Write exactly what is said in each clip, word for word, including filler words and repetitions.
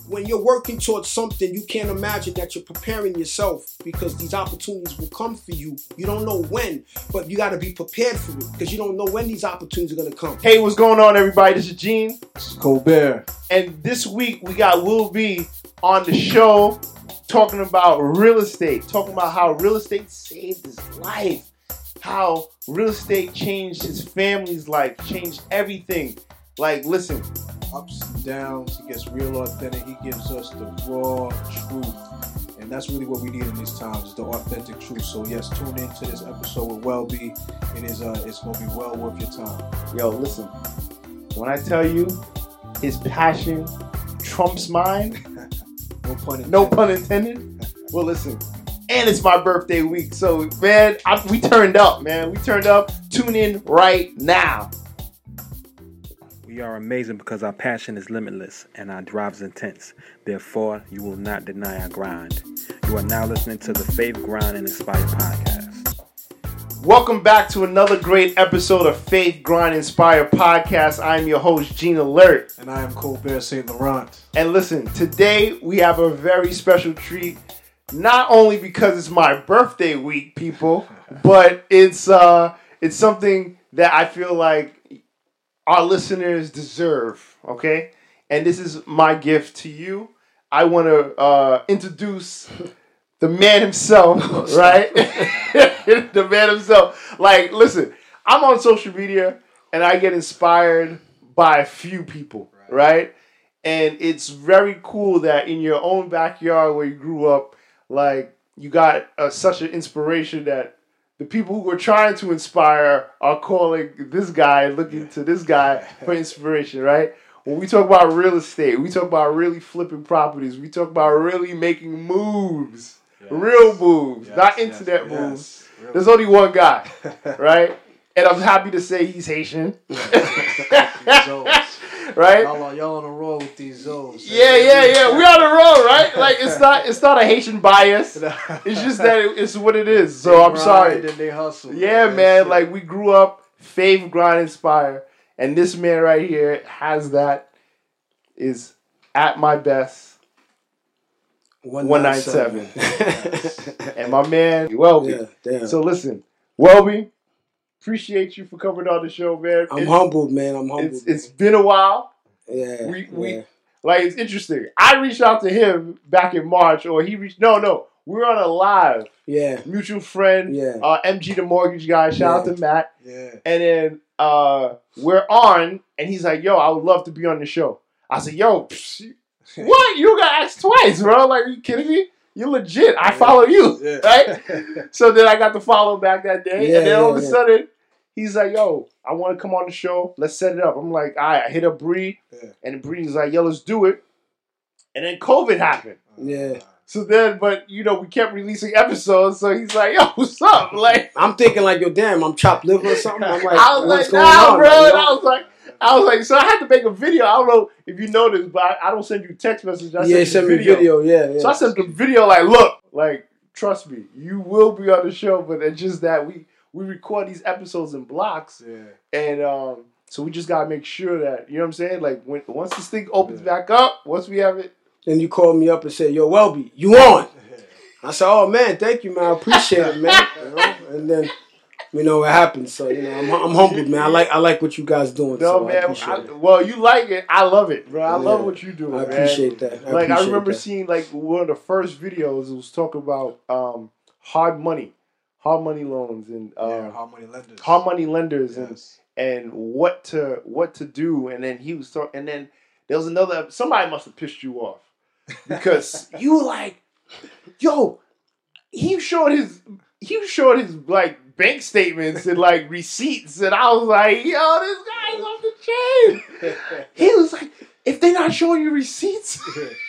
when you're working towards something, you can't imagine that you're preparing yourself because these opportunities will come for you. You don't know when, but you got to be prepared for it because you don't know when these opportunities are going to come. Hey, what's going on, everybody? This is Gene. This is Colbert. And this week, we got Will B on the show talking about real estate, talking about how real estate saved his life, how real estate changed his family's life, changed everything. Like, listen. Ups and downs. He gets real authentic. He gives us the raw truth. And that's really what we need in these times, is the authentic truth. So yes, tune in to this episode with Welby. It is uh it's gonna be well worth your time. Yo, listen. When I tell you his passion trumps mine, no pun intended. No pun intended. Well, listen. And it's my birthday week. So man, I, we turned up, man. We turned up. Tune in right now. We are amazing because our passion is limitless and our drive is intense. Therefore, you will not deny our grind. You are now listening to the Faith, Grind, and Inspire podcast. Welcome back to another great episode of Faith, Grind, Inspire podcast. I am your host, Gene Alert. And I am Colbert Saint Laurent. And listen, today we have a very special treat. Not only because it's my birthday week, people, but it's uh, it's something that I feel like our listeners deserve, okay? And this is my gift to you. I want to uh, introduce the man himself, right? The man himself. Like, listen, I'm on social media, and I get inspired by a few people, right? right? And it's very cool that in your own backyard where you grew up, like, you got uh, such an inspiration that the people who were trying to inspire are calling this guy, looking to this guy for inspiration, right? When we talk about real estate, we talk about really flipping properties. We talk about really making moves, yes. real moves, yes, not internet yes, moves. Yes. There's only one guy, right? And I'm happy to say he's Haitian. Right? Y'all on, y'all on the road with these zones. Yeah, yeah, yeah. We on the road, right? Like, it's not it's not a Haitian bias. It's just that it, it's what it is. So they I'm sorry. And they hustle. Yeah, man. man like, we grew up Faith, Grind, Inspire. And this man right here has that, is at my best. one ninety-seven And my man, Welby. Yeah, damn. So listen, Welby, appreciate you for coming on the show, man. I'm it's, humbled, man. I'm humbled. It's, it's been a while. Yeah. We we yeah. like it's interesting. I reached out to him back in March, or he reached. No, no, we were on a live. Yeah. Mutual friend. Yeah. Uh, M G the mortgage guy. Shout yeah. out to Matt. Yeah. And then uh, we're on, and he's like, "Yo, I would love to be on the show." I said, "Yo, psh, what? You got asked twice, bro? Like, are you kidding me? You're legit. I follow you, yeah. right?" So then I got to follow back that day, yeah, and then all of a yeah. sudden, he's like, "Yo, I want to come on the show. Let's set it up." I'm like, "All right." I hit up Bree, yeah. and Bree's like, "Yo, let's do it." And then COVID happened. Yeah. So then, but you know, we kept releasing episodes. So he's like, "Yo, what's up?" Like, I'm thinking like, "Yo, damn, I'm chopped liver or something." I'm like, I was "What's like, going nah, on?" bro. Like, and I was like, I was like, so I had to make a video. I don't know if you know this, but I, I don't send you text messages. I yeah, send send you me video. video. Yeah, yeah. So I sent the video. Like, look, like, trust me, you will be on the show. But it's just that we we record these episodes in blocks, yeah. and um, so we just gotta make sure that, you know what I'm saying. Like, when once this thing opens yeah. back up, once we have it. Then you called me up and said, "Yo, Welby, you on?" I said, "Oh man, thank you, man. I appreciate it, man." You know? And then, you know, it happened. So you know, I'm, I'm humbled, man. I like I like what you guys doing. No, so man. I I, well, you like it. I love it, bro. I yeah. love what you do. I man. appreciate that. I like appreciate I remember that. seeing like one of the first videos. It was talking about um, hard money, hard money loans, and uh, yeah, hard money lenders, hard money lenders, yes. and and what to what to do. And then he was talking, and then there was another. Somebody must have pissed you off because you were like, "Yo." He showed his he showed his like bank statements and like receipts, and I was like, "Yo, this guy's off the chain." He was like, "If they're not showing you receipts."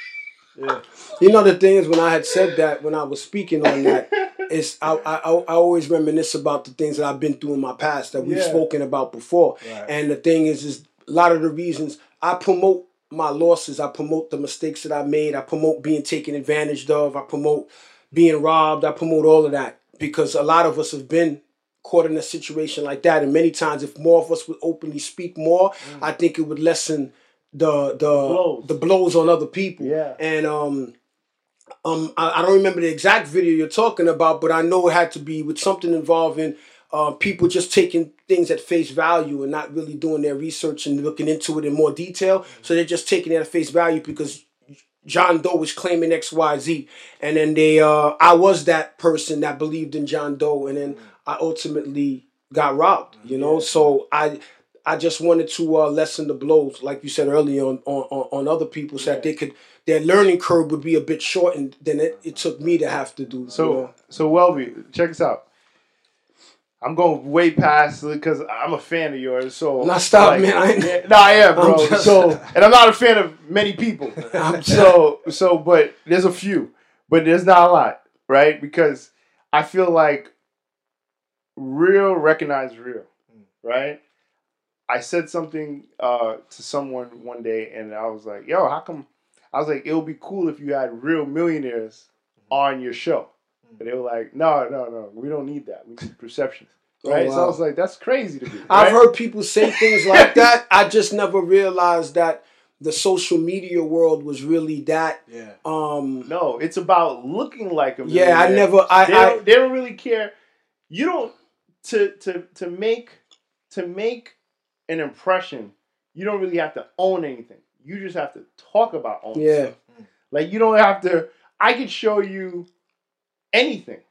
Yeah. You know, the thing is, when I had said that, when I was speaking on that, it's I I, I always reminisce about the things that I've been through in my past that we've yeah. spoken about before. Right. And the thing is, is a lot of the reasons I promote my losses, I promote the mistakes that I made, I promote being taken advantage of, I promote being robbed, I promote all of that, because a lot of us have been caught in a situation like that. And many times, if more of us would openly speak more, mm. I think it would lessen the the blows. the blows on other people. Yeah. And um um I, I don't remember the exact video you're talking about, but I know it had to be with something involving uh, people just taking things at face value and not really doing their research and looking into it in more detail. So they're just taking it at face value because John Doe was claiming X Y Z, and then they uh I was that person that believed in John Doe, and then I ultimately got robbed, you know. Yeah. So I I just wanted to uh, lessen the blows, like you said earlier, on on, on other people, so yeah. that they could their learning curve would be a bit shortened than it, it took me to have to do. So you know? so Welby, check this out. I'm going way past because I'm a fan of yours. So nah, stop, like, man. I ain't, yeah, no, I am, bro. Just, so and I'm not a fan of many people. so so, but there's a few, but there's not a lot, right? Because I feel like real recognize real, right? I said something uh, to someone one day, and I was like, "Yo, how come?" I was like, "It would be cool if you had real millionaires on your show." And they were like, "No, no, no, we don't need that. We need perception." Right? Oh, wow. So I was like, "That's crazy to me." Right? I've heard people say things like that. I just never realized that the social media world was really that. Yeah. Um, no, it's about looking like a millionaire. Yeah, I never. I they, I, don't, they don't really care. You don't to to to make to make an impression. You don't really have to own anything. You just have to talk about owning yeah. stuff. Like you don't have to. I could show you anything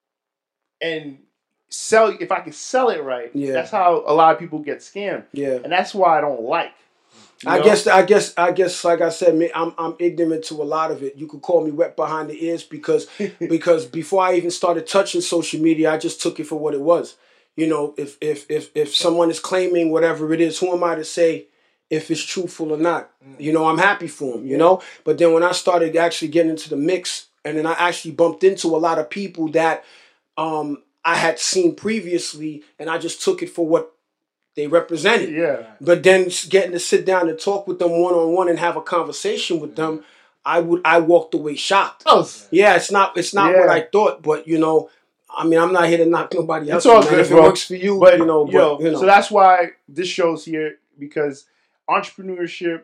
and sell. If I could sell it right, yeah. that's how a lot of people get scammed. Yeah, and that's why I don't like. I know? guess, I guess, I guess, like I said, I'm I'm ignorant to a lot of it. You could call me wet behind the ears because because before I even started touching social media, I just took it for what it was. You know, if if if if someone is claiming whatever it is, who am I to say if it's truthful or not? You know, I'm happy for them. You know, but then when I started actually getting into the mix, and then I actually bumped into a lot of people that um, I had seen previously, and I just took it for what they represented. Yeah. But then getting to sit down and talk with them one on one and have a conversation with them, I would I walked away shocked. Oh. Yeah, it's not it's not yeah. what I thought, but you know, I mean, I'm not here to knock nobody else. It's all man. good, if bro. it works for you, but, you know, but, yo, you know. So that's why this show's here, because entrepreneurship,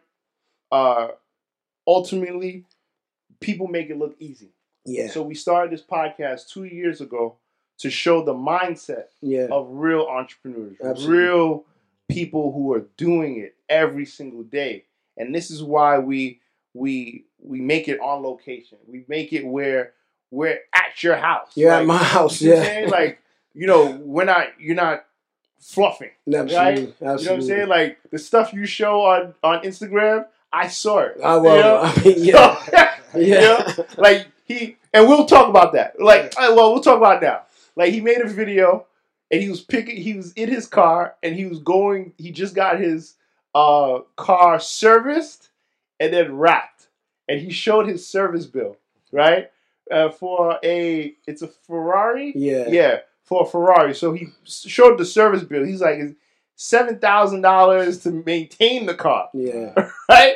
uh, ultimately, people make it look easy. Yeah. So we started this podcast two years ago to show the mindset yeah. of real entrepreneurs, Absolutely. real people who are doing it every single day. And this is why we we we make it on location. We make it where we're at your house. You're like, at my house, you know yeah. what I'm saying? Like, you know, we're not you're not fluffing. Absolutely. Right? Absolutely. You know what I'm saying? Like the stuff you show on, on Instagram, I saw it. I will. You know? I mean, yeah. So, yeah. You know? Like he and we'll talk about that. Like yeah. well, we'll talk about it now. Like he made a video and he was picking he was in his car and he was going he just got his uh car serviced and then wrapped. And he showed his service bill, right? Uh, for a it's a Ferrari? Yeah. Yeah, for a Ferrari. So he showed the service bill. He's like it's seven thousand dollars to maintain the car. Yeah. right? right?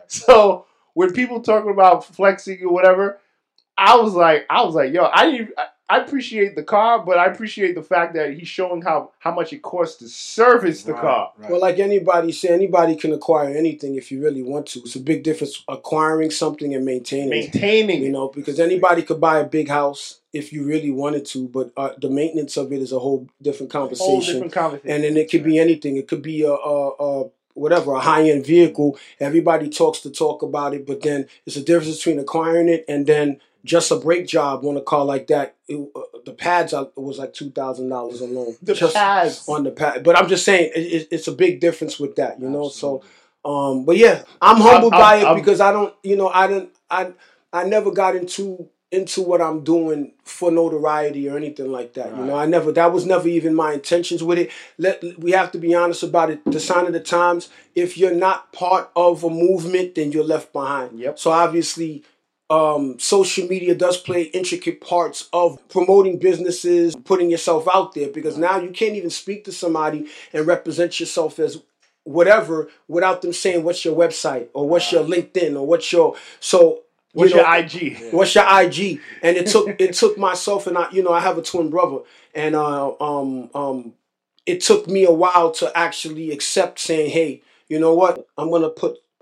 So when people talking about flexing or whatever, I was like, I was like, yo, I I appreciate the car, but I appreciate the fact that he's showing how, how much it costs to service the right, car. Right. Well, like anybody say, anybody can acquire anything if you really want to. It's a big difference acquiring something and maintaining Maintaining it. You know, because anybody could buy a big house if you really wanted to, but uh, the maintenance of it is a whole different conversation. Whole different conversation. And then it could be anything. It could be a, a, a whatever, a high-end vehicle. Everybody talks to talk about it, but then it's a difference between acquiring it and then just a brake job on a car like that. It, uh, the pads are, it was like two thousand dollars alone. The just pads. On the pad. But I'm just saying, it, it's a big difference with that, you know? Absolutely. So, um, but yeah, I'm humbled I'm, by I'm, it I'm, because I don't, you know, I didn't, I, I never got into, into what I'm doing for notoriety or anything like that. Right. You know, I never, that was never even my intentions with it. Let, we have to be honest about it. The sign of the times, if you're not part of a movement, then you're left behind. Yep. So obviously, Um, social media does play intricate parts of promoting businesses, putting yourself out there, because now you can't even speak to somebody and represent yourself as whatever without them saying what's your website or what's your LinkedIn or what's your so what's you know, your I G? What's your I G? And it took it took myself and I, you know, I have a twin brother, and uh, um um it took me a while to actually accept saying, hey, you know what, I'm gonna put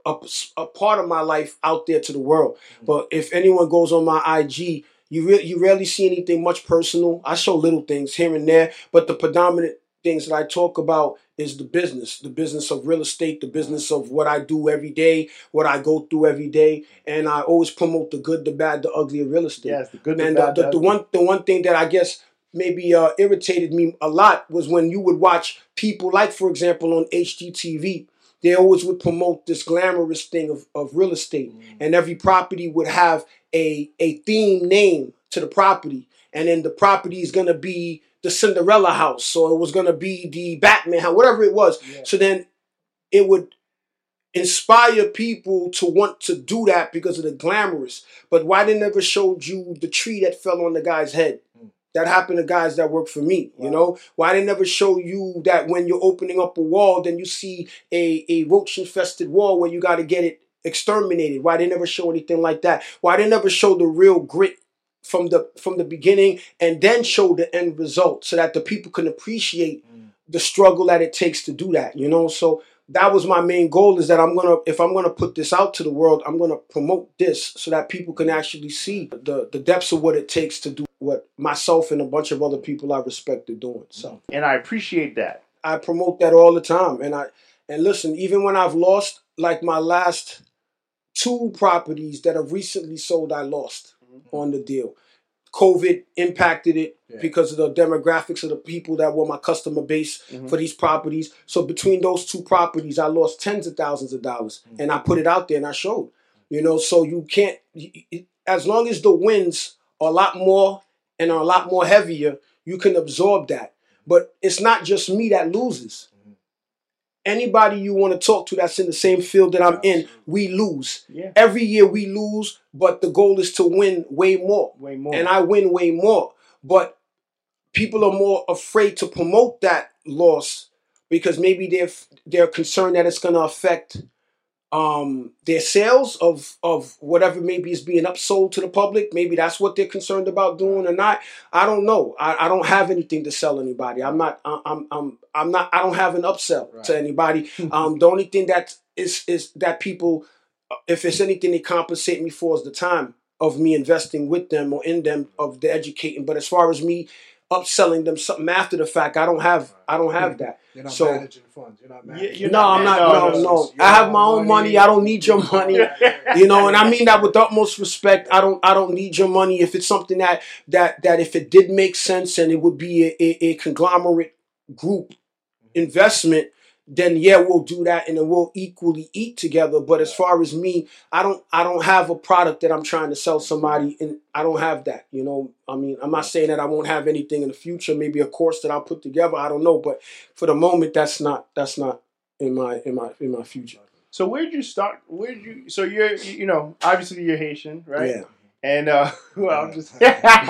a, a part of my life out there to the world. Mm-hmm. But if anyone goes on my I G, you re- you rarely see anything much personal. I show little things here and there, but the predominant things that I talk about is the business, the business of real estate, the business of what I do every day, what I go through every day, and I always promote the good, the bad, the ugly of real estate. Yes, the good, the and bad, the, the, the, the one the one thing that I guess maybe uh, irritated me a lot was when you would watch people like, for example, on H G T V. They always would promote this glamorous thing of, of real estate, mm. and every property would have a a theme name to the property, and then the property is gonna be the Cinderella house, or it was gonna be the Batman house, whatever it was. Yeah. So then it would inspire people to want to do that because of the glamorous. But why they never showed you the tree that fell on the guy's head? Mm. That happened to guys that work for me, wow. you know? Why they never show you that when you're opening up a wall, then you see a, a roach-infested wall where you got to get it exterminated? Why they never show anything like that? Why they never show the real grit from the from the beginning and then show the end result so that the people can appreciate mm. the struggle that it takes to do that, you know? So that was my main goal, is that I'm going to, if I'm going to put this out to the world, I'm going to promote this so that people can actually see the, the depths of what it takes to do what myself and a bunch of other people I respect are doing. So, and I appreciate that. I promote that all the time. And I, and listen, even when I've lost, like my last two properties that have recently sold, I lost mm-hmm. on the deal. COVID impacted it yeah. because of the demographics of the people that were my customer base mm-hmm. for these properties. So between those two properties, I lost tens of thousands of dollars, mm-hmm. and I put it out there and I showed, you know, so you can't, as long as the wins are a lot more and are a lot more heavier, you can absorb that. But it's not just me that loses. Anybody you want to talk to that's in the same field that I'm in, we lose. Yeah. Every year we lose, but the goal is to win way more. Way more. And I win way more. But people are more afraid to promote that loss because maybe they're they're concerned that it's going to affect um, their sales of of whatever maybe is being upsold to the public. Maybe that's what they're concerned about doing or not. I don't know. I, I don't have anything to sell anybody. I'm not. I'm. I'm. I'm not. I don't have an upsell right. to anybody. Um, the only thing that is is that people, if it's anything they compensate me for, is the time of me investing with them or in them, of the educating. But as far as me upselling them something after the fact, I don't have. I don't have that. You're not so, managing funds. You're not managing. You're no, not I'm not. No, no. no. I have my own money. money. I don't need your money. You know, and I mean that with the utmost respect. I don't. I don't need your money. If it's something that that that if it did make sense and it would be a, a, a conglomerate group investment, then yeah, we'll do that and then we'll equally eat together. But as far as me, I don't. I don't have a product that I'm trying to sell somebody, and I don't have that. You know, I mean, I'm not saying that I won't have anything in the future. Maybe a course that I'll put together. I don't know, but for the moment, that's not. That's not in my in my in my future. So where'd you start? Where'd you? So you're you know obviously you're Haitian, right? Yeah. And uh, well, I'm just.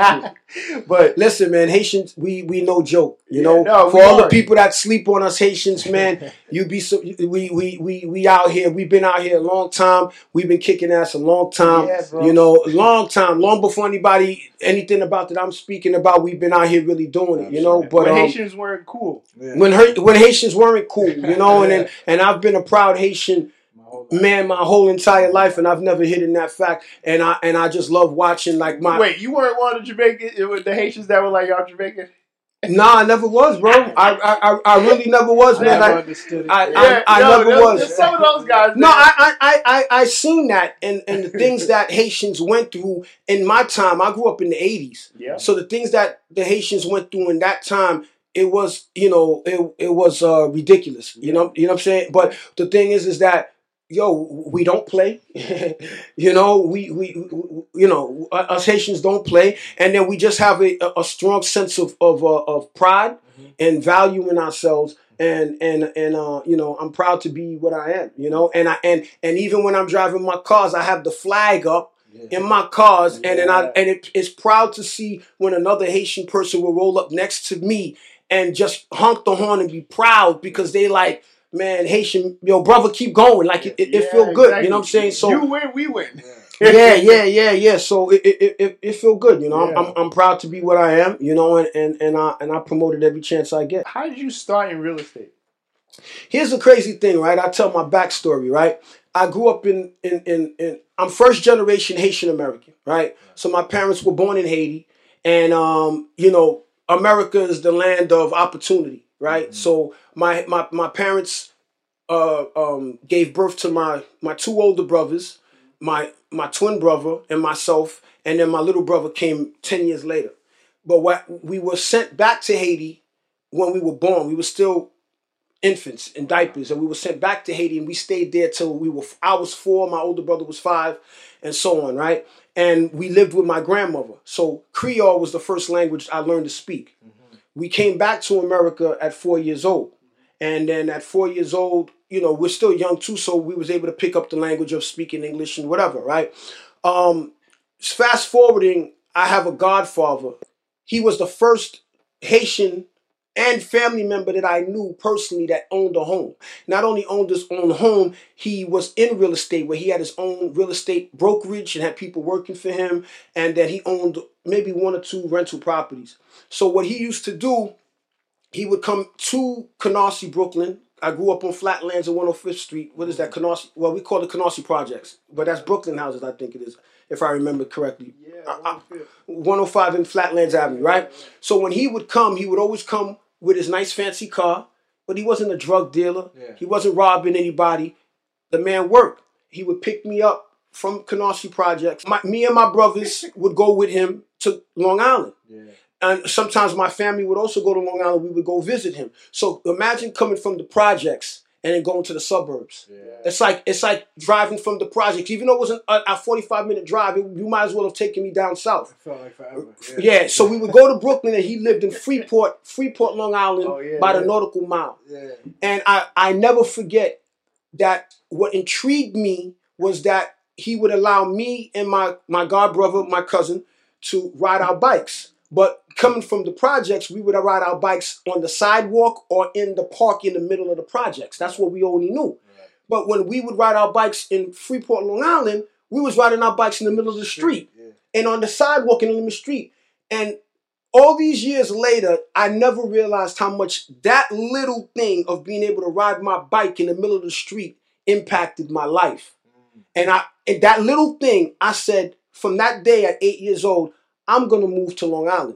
But listen, man, Haitians, we we no joke. You yeah, know, no, for all are. the people that sleep on us, Haitians, man, you be so. We we we we out here. We've been out here a long time. We've been kicking ass a long time. Yeah, bro. You know, a long time, long before anybody anything about that I'm speaking about. We've been out here really doing it. You know, but when um, Haitians weren't cool. Yeah. When her, when Haitians weren't cool, you know, and then, and I've been a proud Haitian. Man, my whole entire life, and I've never hidden that fact. And I and I just love watching like my. Wait, you weren't one of the Jamaicans? It was the Haitians that were like y'all Jamaican? Nah, I never was, bro. I I I really never was, man. I, I, I, I, yeah, I no, never there's, was. There's some of those guys. No, I I I I seen that, and and the things that Haitians went through in my time. I grew up in the eighties, yeah. So the things that the Haitians went through in that time. It was, you know, it it was uh, ridiculous. You yeah. know, you know what I'm saying. But the thing is, is that. Yo, we don't play. you know, we, we, we, you know, us Haitians don't play. And then we just have a, a strong sense of, of, uh, of pride mm-hmm. and value in ourselves. And, and, and, uh, you know, I'm proud to be what I am, you know, and I, and, and even when I'm driving my cars, I have the flag up yeah. in my cars. Yeah. And then I, and it, it's proud to see when another Haitian person will roll up next to me and just honk the horn and be proud because they like, man, Haitian, yo, brother, keep going. Like, it, it, yeah, it feel good. Exactly. You know what I'm saying? So you win, we win. yeah, yeah, yeah, yeah. So it it, it, it feel good. You know, yeah. I'm, I'm I'm proud to be what I am. You know, and, and, and I and I promote it every chance I get. How did you start in real estate? Here's the crazy thing, right? I tell my backstory, right? I grew up in, in, in, in I'm first generation Haitian American, right? So my parents were born in Haiti. And, um, you know, America is the land of opportunity, right? Mm-hmm. So my, my, my parents uh, um, gave birth to my, my two older brothers, my, my twin brother and myself. And then my little brother came ten years later. But what, we were sent back to Haiti when we were born. We were still infants in diapers, and we were sent back to Haiti, and we stayed there till we were, I was four, my older brother was five, and so on, right? And we lived with my grandmother. So Creole was the first language I learned to speak. Mm-hmm. We came back to America at four years old. And then at four years old, you know, we're still young too, so we was able to pick up the language of speaking English and whatever, right? Um, fast forwarding, I have a godfather. He was the first Haitian and family member that I knew personally that owned a home. Not only owned his own home, he was in real estate where he had his own real estate brokerage and had people working for him, and that he owned maybe one or two rental properties. So what he used to do, he would come to Canarsie, Brooklyn. I grew up on Flatlands on one oh fifth Street. What is that? Canarsie? Well, we call it Canarsie Projects, but that's Brooklyn houses, I think it is, if I remember correctly. Yeah, I, I, one oh five in Flatlands Avenue, right? So when he would come, he would always come with his nice fancy car, but he wasn't a drug dealer. Yeah. He wasn't robbing anybody. The man worked. He would pick me up from Canarsie Projects. My, me and my brothers would go with him to Long Island. Yeah. And sometimes my family would also go to Long Island. We would go visit him. So imagine coming from the projects and then going to the suburbs. Yeah. It's like it's like driving from the projects. Even though it was an, a, a forty-five minute drive, it, you might as well have taken me down south. It felt like forever. Yeah. yeah, so we would go to Brooklyn, and he lived in Freeport, Freeport, Long Island, oh, yeah, by yeah. the nautical mile. Yeah. And I, I never forget that what intrigued me was that he would allow me and my, my god brother, my cousin, to ride our bikes. But coming from the projects, we would ride our bikes on the sidewalk or in the park in the middle of the projects. That's what we only knew. Right. But when we would ride our bikes in Freeport, Long Island, we was riding our bikes in the middle of the street. Yeah. And on the sidewalk and in the street. And all these years later, I never realized how much that little thing of being able to ride my bike in the middle of the street impacted my life. Mm. And I, and that little thing, I said, from that day at eight years old, I'm going to move to Long Island.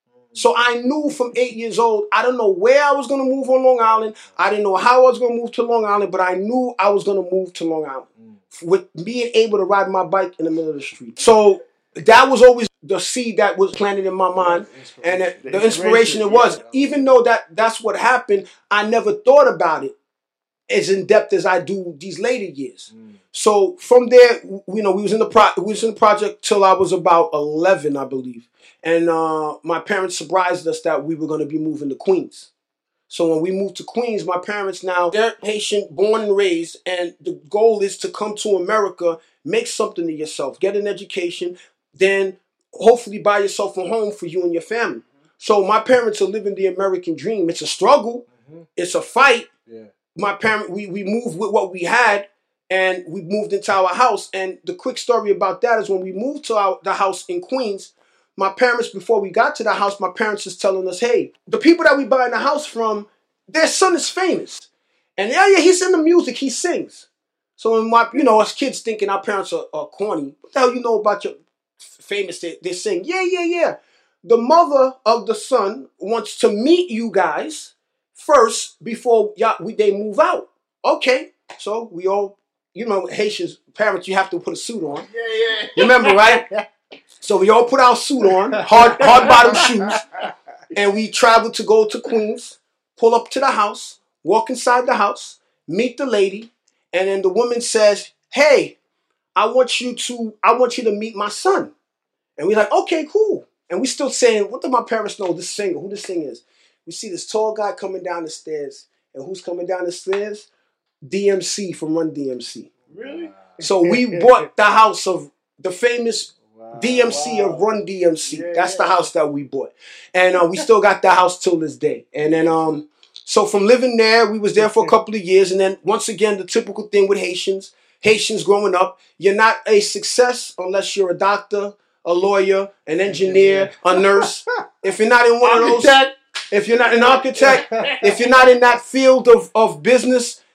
So I knew from eight years old, I don't know where I was going to move on Long Island. I didn't know how I was going to move to Long Island, but I knew I was going to move to Long Island mm. with being able to ride my bike in the middle of the street. So that was always the seed that was planted in my mind, and the, the, the inspiration it was. Yeah. Even though that that's what happened, I never thought about it as in depth as I do these later years. Mm. So from there, you know, we was in the pro- we was in the project till I was about eleven, I believe. And uh, my parents surprised us that we were going to be moving to Queens. So when we moved to Queens, my parents now, they're Haitian, born and raised, and the goal is to come to America, make something of yourself, get an education, then hopefully buy yourself a home for you and your family. Mm-hmm. So my parents are living the American dream. It's a struggle. Mm-hmm. It's a fight. Yeah. My parent, we, we moved with what we had, and we moved into our house. And the quick story about that is when we moved to our, the house in Queens, my parents, before we got to the house, my parents is telling us, hey, the people that we buying the house from, their son is famous. And yeah, yeah, he's in the music, he sings. So when my, you know, us kids thinking our parents are, are corny, what the hell you know about your famous, they, they sing. Yeah, yeah, yeah. The mother of the son wants to meet you guys first before y'all, we, they move out. Okay, so we all, you know, Haitians, parents, you have to put a suit on. Yeah, yeah. Remember, right? So we all put our suit on, hard hard bottom shoes, and we traveled to go to Queens, pull up to the house, walk inside the house, meet the lady, and then the woman says, hey, I want you to, I want you to meet my son. And we're like, okay, cool. And we still saying, what do my parents know this singer, who this singer is? We see this tall guy coming down the stairs. And who's coming down the stairs? D M C from Run D M C. Really? So we bought the house of the famous wow, D M C wow. of Run D M C. Yeah, That's yeah. the house that we bought. And uh, we still got the house till this day. And then, um, so from living there, we was there for a couple of years. And then once again, the typical thing with Haitians, Haitians growing up, you're not a success unless you're a doctor, a lawyer, an engineer, a nurse. If you're not in one architect. of those, if you're not an architect, if you're not in that field of, of business,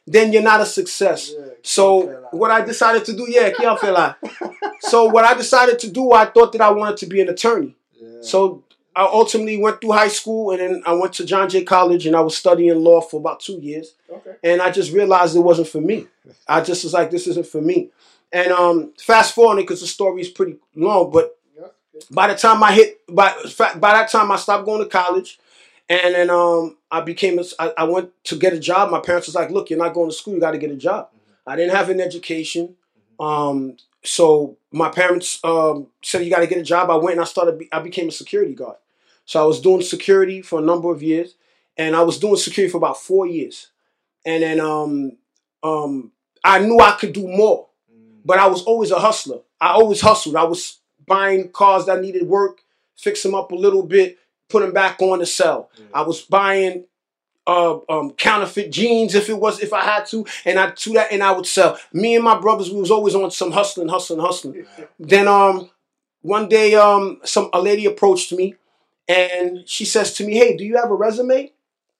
then you're not a success. Yeah, so what I decided to do, yeah, Kianfela. So what I decided to do, I thought that I wanted to be an attorney. Yeah. So I ultimately went through high school, and then I went to John Jay College, and I was studying law for about two years. Okay. And I just realized it wasn't for me. I just was like, this isn't for me. And um, fast forwarding, because the story is pretty long, but by the time I hit, by by that time I stopped going to college, and then um, I became, a, I, I went to get a job. My parents was like, look, you're not going to school, you got to get a job. Mm-hmm. I didn't have an education. Um, so my parents um, said, you got to get a job. I went and I started, I became a security guard. So I was doing security for a number of years, and I was doing security for about four years. And then um, um, I knew I could do more, but I was always a hustler. I always hustled. I was buying cars that needed work, fix them up a little bit, put them back on to sell. Yeah. I was buying uh, um, counterfeit jeans if it was, if I had to, and I do that and I would sell. Me and my brothers, we was always on some hustling, hustling, hustling. Yeah. Then um, one day, um, some a lady approached me, and she says to me, "Hey, do you have a resume?"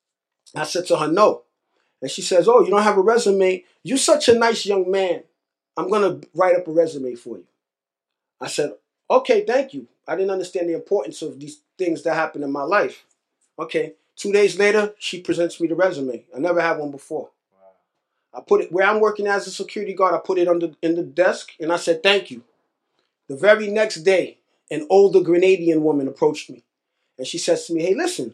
I said to her, "No." And she says, "Oh, you don't have a resume? You're such a nice young man. I'm gonna write up a resume for you." I said, "Okay, thank you." I didn't understand the importance of these things that happen in my life. Okay. Two days later, she presents me the resume. I never had one before. Wow. I put it where I'm working as a security guard. I put it under in the desk, and I said, "Thank you." The very next day, an older Grenadian woman approached me, and she says to me, "Hey, listen,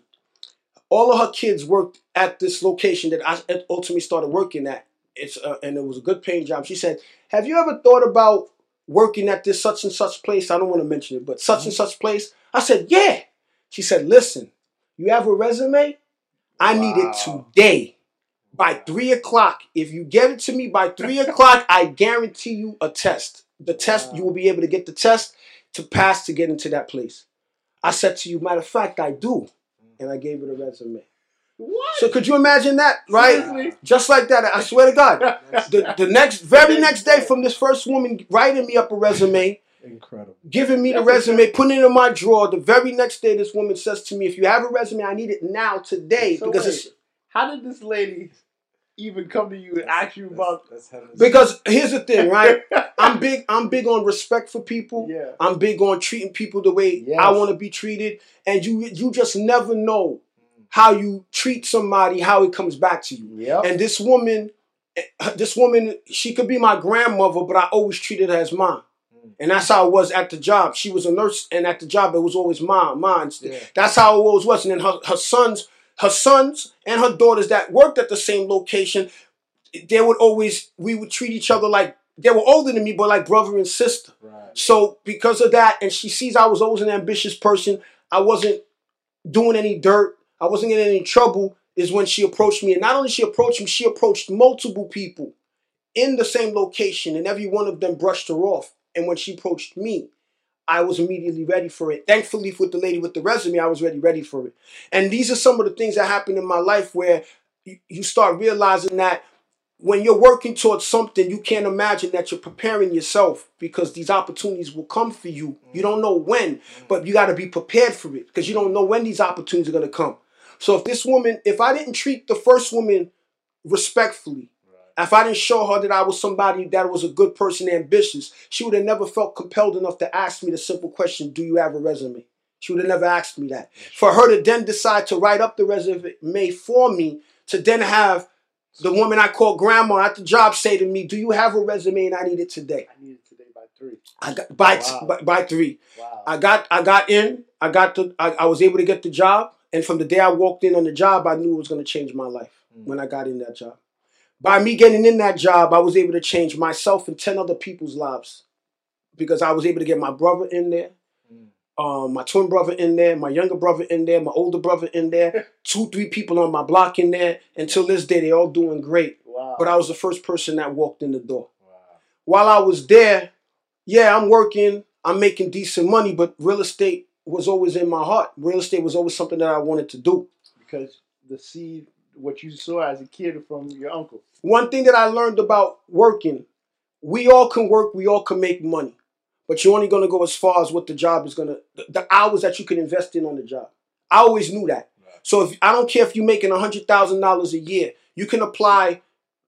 all of her kids worked at this location that I ultimately started working at. It's uh, and it was a good paying job." She said, "Have you ever thought about working at this such and such place?" I don't want to mention it, but such mm-hmm. and such place. I said, "Yeah." She said, "Listen, you have a resume? I wow. need it today by three o'clock. If you get it to me by three o'clock, I guarantee you a test. The test, wow. you will be able to get the test to pass to get into that place." I said to you, matter of fact, I do. And I gave her the resume. What? So could you imagine that, right? Seriously? Just like that, I swear to God. the, the next, very next day from this first woman writing me up a resume, incredible, giving me the resume, putting it in my drawer. The very next day, this woman says to me, "If you have a resume, I need it now, today." So because wait, it's, how did this lady even come to you and ask you about? That's, that's because here's the thing, right? I'm big. I'm big on respect for people. Yeah. I'm big on treating people the way yes. I want to be treated, and you you just never know how you treat somebody, how it comes back to you. Yep. And this woman, this woman, she could be my grandmother, but I always treated her as mine. Mm. And that's how it was at the job. She was a nurse, and at the job, it was always mine, mine. Yeah. That's how it always was. And then her, her sons, her sons and her daughters that worked at the same location, they would always, we would treat each other like, they were older than me, but like brother and sister. Right. So because of that, and she sees I was always an ambitious person, I wasn't doing any dirt, I wasn't getting any trouble, is when she approached me. And not only she approached me, she approached multiple people in the same location, and every one of them brushed her off. And when she approached me, I was immediately ready for it. Thankfully, with the lady with the resume, I was already ready for it. And these are some of the things that happened in my life where you, you start realizing that when you're working towards something, you can't imagine that you're preparing yourself, because these opportunities will come for you. You don't know when, but you got to be prepared for it, because you don't know when these opportunities are going to come. So if this woman, if I didn't treat the first woman respectfully, right. if I didn't show her that I was somebody that was a good person, ambitious, she would have never felt compelled enough to ask me the simple question, "Do you have a resume?" She would have never asked me that. For her to then decide to write up the resume for me, to then have the woman I call grandma at the job say to me, "Do you have a resume?" And I need it today. I need it today by three. I got by wow. t- by, by three. Wow. I got I got in. I got the. I, I was able to get the job. And from the day I walked in on the job, I knew it was going to change my life mm. when I got in that job. By me getting in that job, I was able to change myself and ten other people's lives, because I was able to get my brother in there, mm. um, my twin brother in there, my younger brother in there, my older brother in there, two, three people on my block in there. Until this day, they're all doing great. Wow. But I was the first person that walked in the door. Wow. While I was there, yeah, I'm working, I'm making decent money, but real estate was always in my heart. Real estate was always something that I wanted to do. Because the seed, what you saw as a kid from your uncle. One thing that I learned about working, we all can work, we all can make money. But you're only going to go as far as what the job is going to, the, the hours that you can invest in on the job. I always knew that. Right. So if I don't care if you're making one hundred thousand dollars a year, you can apply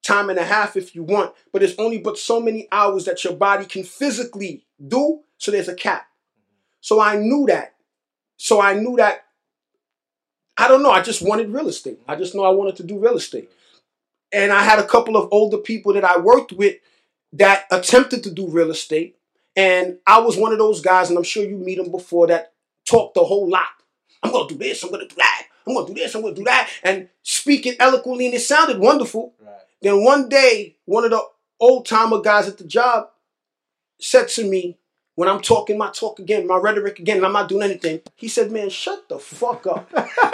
time and a half if you want, but there's only but so many hours that your body can physically do, so there's a cap. So I knew that. So I knew that, I don't know, I just wanted real estate. I just know I wanted to do real estate. And I had a couple of older people that I worked with that attempted to do real estate. And I was one of those guys, and I'm sure you meet them before, that talked a whole lot. I'm going to do this, I'm going to do that. I'm going to do this, I'm going to do that. And speaking eloquently, and it sounded wonderful. Right. Then one day, one of the old-timer guys at the job said to me, when I'm talking my talk again, my rhetoric again, and I'm not doing anything, he said, man, shut the fuck up.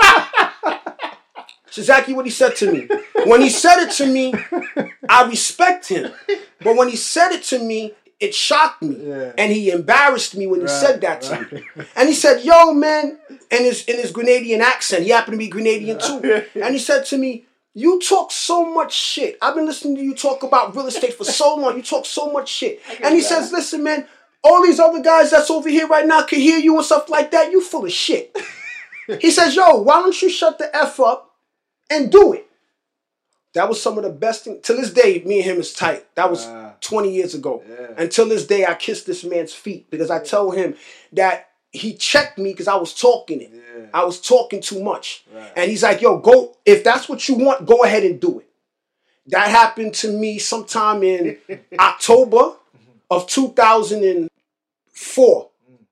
That's exactly what he said to me. When he said it to me, I respect him. But when he said it to me, it shocked me. Yeah. And he embarrassed me when right, he said that to right. me. And he said, yo, man, in his, in his Grenadian accent, he happened to be Grenadian too. And he said to me, you talk so much shit. I've been listening to you talk about real estate for so long. You talk so much shit. And he that. says, listen, man, all these other guys that's over here right now can hear you and stuff like that. You full of shit. He says, yo, why don't you shut the F up and do it? That was some of the best things. Till this day, me and him is tight. That was wow. twenty years ago. Yeah. Until this day, I kiss this man's feet because I tell him that he checked me because I was talking it. Yeah. I was talking too much. Right. And he's like, yo, go, if that's what you want, go ahead and do it. That happened to me sometime in October of two thousand four.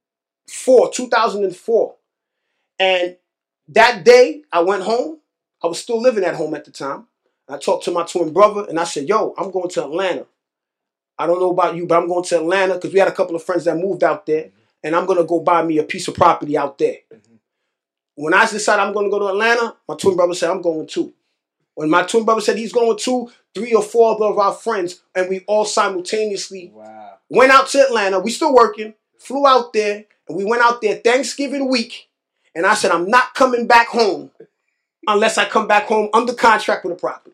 Four, two thousand four. And that day, I went home. I was still living at home at the time. I talked to my twin brother, and I said, yo, I'm going to Atlanta. I don't know about you, but I'm going to Atlanta because we had a couple of friends that moved out there, mm-hmm. and I'm going to go buy me a piece of property out there. Mm-hmm. When I decided I'm going to go to Atlanta, my twin brother said, I'm going too. When my twin brother said he's going too, three or four of our friends, and we all simultaneously wow. went out to Atlanta. We still working, flew out there, and we went out there Thanksgiving week, and I said, I'm not coming back home unless I come back home under contract with a property.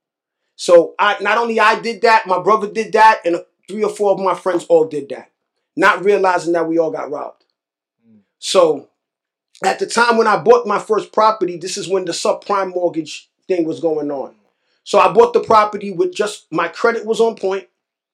So I not only I did that, my brother did that, and three or four of my friends all did that, not realizing that we all got robbed. Mm. So at the time when I bought my first property, this is when the subprime mortgage thing was going on. So I bought the property with just, my credit was on point,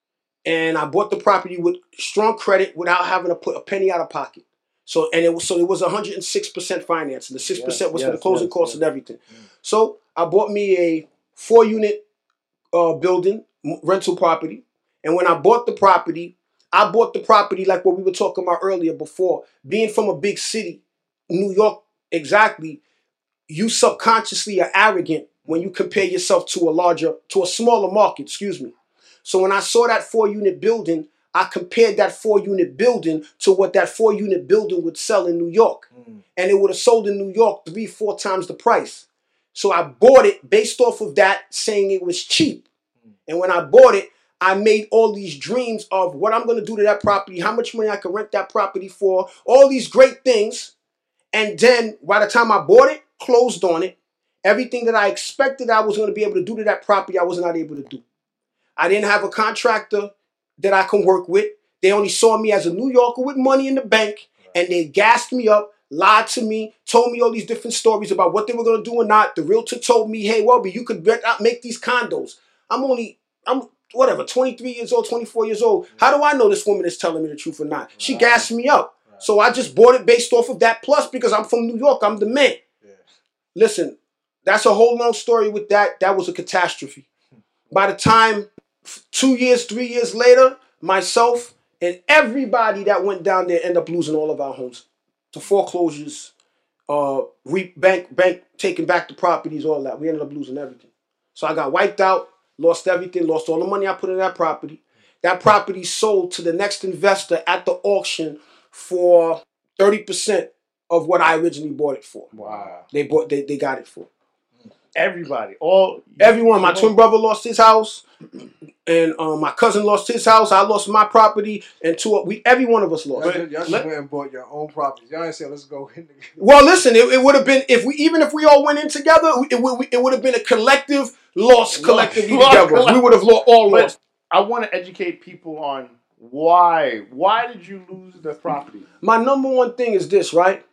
and I bought the property with strong credit without having to put a penny out of pocket. So and it was so it was one hundred six percent financing. The six percent yes, was yes, for the closing yes, costs yes. and everything. Mm. So I bought me a four unit uh, building rental property, and when I bought the property, I bought the property like what we were talking about earlier before. Being from a big city, New York, exactly, you subconsciously are arrogant when you compare yourself to a larger, to a smaller market. Excuse me. So when I saw that four unit building, I compared that four-unit building to what that four-unit building would sell in New York. Mm. And it would have sold in New York three, four times the price. So I bought it based off of that, saying it was cheap. Mm. And when I bought it, I made all these dreams of what I'm going to do to that property, how much money I can rent that property for, all these great things. And then by the time I bought it, closed on it, everything that I expected I was going to be able to do to that property, I was not able to do. I didn't have a contractor that I can work with. They only saw me as a New Yorker with money in the bank, and they gassed me up, lied to me, told me all these different stories about what they were going to do or not. The realtor told me, hey, Welby, you could make these condos. I'm only, I'm whatever, twenty-three years old, twenty-four years old. How do I know this woman is telling me the truth or not? She gassed me up. So I just bought it based off of that. Plus, because I'm from New York, I'm the man. Yeah. Listen, that's a whole long story with that. That was a catastrophe. By the time Two years, three years later, myself and everybody that went down there ended up losing all of our homes to foreclosures, uh, re- bank, bank taking back the properties, all that. We ended up losing everything. So I got wiped out, lost everything, lost all the money I put in that property. That property sold to the next investor at the auction for thirty percent of what I originally bought it for. Wow. They bought, they, they got it for. Everybody, all everyone. My twin brother lost his house, and um, my cousin lost his house. I lost my property, and two, we every one of us lost. Y'all, but, y'all let, went and bought your own properties. Y'all ain't say let's go in together. Well, listen, it, it would have been if we even if we all went in together, it would it would have been a collective loss, collectively lost, together. Lost. We would have all but lost. I want to educate people on why. Why did you lose the property? My number one thing is this, right?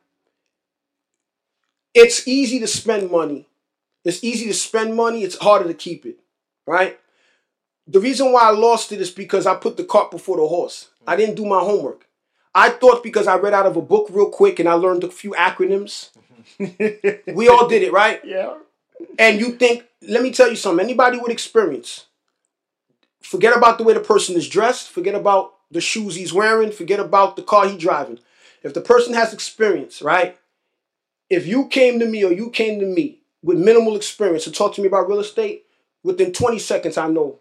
It's easy to spend money. It's easy to spend money. It's harder to keep it, right? the reason why I lost it is because I put the cart before the horse. I didn't do my homework. I thought because I read out of a book real quick and I learned a few acronyms. We all did it, right? Yeah. And you think, let me tell you something. Anybody with experience, forget about the way the person is dressed. Forget about the shoes he's wearing. Forget about the car he's driving. If the person has experience, right? If you came to me or you came to me with minimal experience to talk to me about real estate, within twenty seconds, I know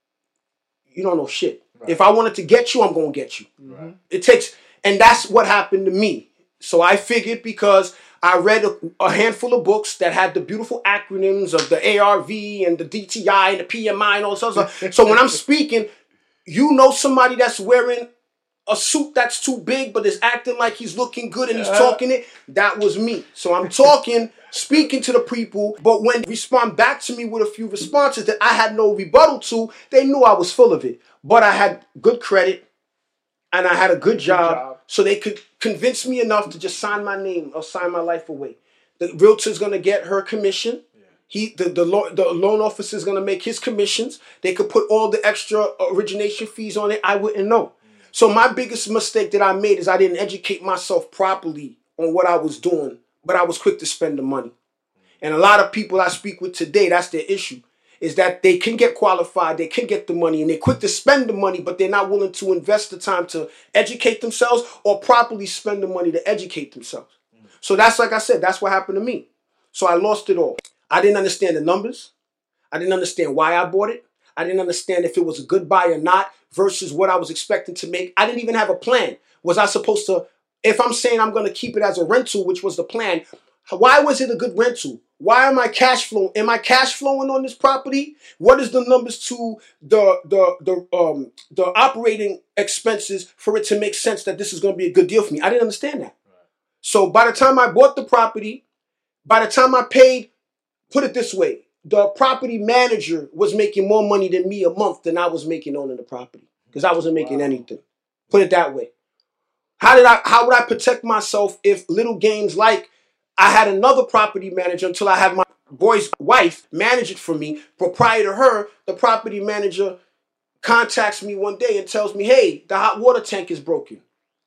you don't know shit. Right. If I wanted to get you, I'm going to get you. Right. It takes, and that's what happened to me. So I figured because I read a, a handful of books that had the beautiful acronyms of the A R V and the D T I and the P M I and all this other stuff. So when I'm speaking, you know somebody that's wearing a suit that's too big but is acting like he's looking good and he's talking it, that was me. So I'm talking, speaking to the people, but when they respond back to me with a few responses that I had no rebuttal to, they knew I was full of it. But I had good credit and I had a good job, good job. So they could convince me enough to just sign my name or sign my life away. The realtor's going to get her commission. He, the, the, lo- the loan officer is going to make his commissions. They could put all the extra origination fees on it. I wouldn't know. So my biggest mistake that I made is I didn't educate myself properly on what I was doing, but I was quick to spend the money. And a lot of people I speak with today, that's their issue, is that they can get qualified, they can get the money, and they're quick to spend the money, but they're not willing to invest the time to educate themselves or properly spend the money to educate themselves. So that's, like I said, that's what happened to me. So I lost it all. I didn't understand the numbers. I didn't understand why I bought it. I didn't understand if it was a good buy or not versus what I was expecting to make. I didn't even have a plan. Was I supposed to, if I'm saying I'm going to keep it as a rental, which was the plan, why was it a good rental? Why am I cash flowing? Am I cash flowing on this property? What is the numbers to the the the um the operating expenses for it to make sense that this is going to be a good deal for me? I didn't understand that. Right. So by the time I bought the property, by the time I paid, put it this way, the property manager was making more money than me a month than I was making owning the property because I wasn't making wow. anything. Put it that way. How did I? How would I protect myself if little games like I had another property manager until I had my boy's wife manage it for me? But prior to her, the property manager contacts me one day and tells me, "Hey, the hot water tank is broken."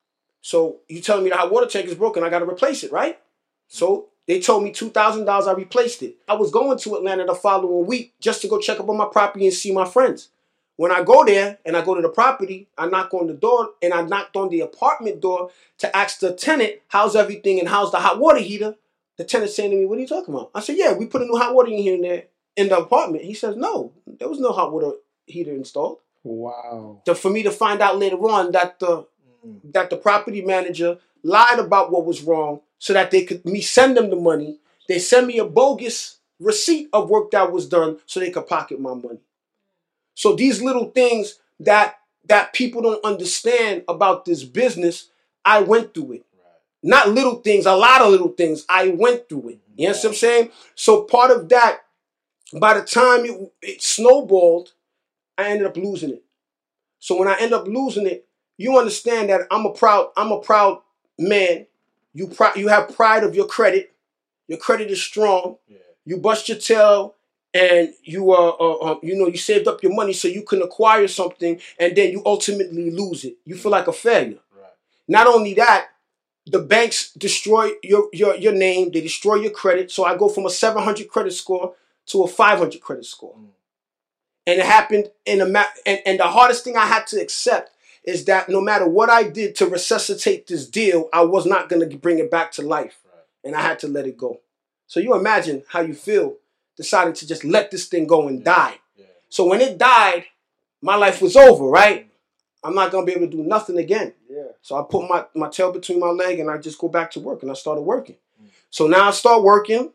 So you telling me the hot water tank is broken? I got to replace it, right? So they told me two thousand dollars. I replaced it. I was going to Atlanta the following week just to go check up on my property and see my friends. When I go there and I go to the property, I knock on the door and I knocked on the apartment door to ask the tenant, how's everything and how's the hot water heater? The tenant's saying to me, what are you talking about? I said, yeah, we put a new hot water in here and there in the apartment. He says, no, there was no hot water heater installed. Wow. So for me to find out later on that the mm. that the property manager lied about what was wrong so that they could me send them the money. They send me a bogus receipt of work that was done so they could pocket my money. So these little things that that people don't understand about this business, I went through it. Right. Not little things, a lot of little things. I went through it. You know what I'm saying? So part of that, by the time it, it snowballed, I ended up losing it. So when I end up losing it, you understand that I'm a proud, I'm a proud man. You pr- you have pride of your credit. Your credit is strong. Yeah. You bust your tail. And you uh, uh, uh, you know, you saved up your money so you can acquire something, and then you ultimately lose it. You feel like a failure. Right. Not only that, the banks destroy your, your your name. They destroy your credit. So I go from a seven hundred credit score to a five hundred credit score. Mm. And it happened in a ma- and, and the hardest thing I had to accept is that no matter what I did to resuscitate this deal, I was not going to bring it back to life. Right. And I had to let it go. So you imagine how you feel deciding to just let this thing go and die. Yeah. So when it died, my life was over, right? I'm not going to be able to do nothing again. Yeah. So I put my, my tail between my leg and I just go back to work and I started working. Mm. So now I start working.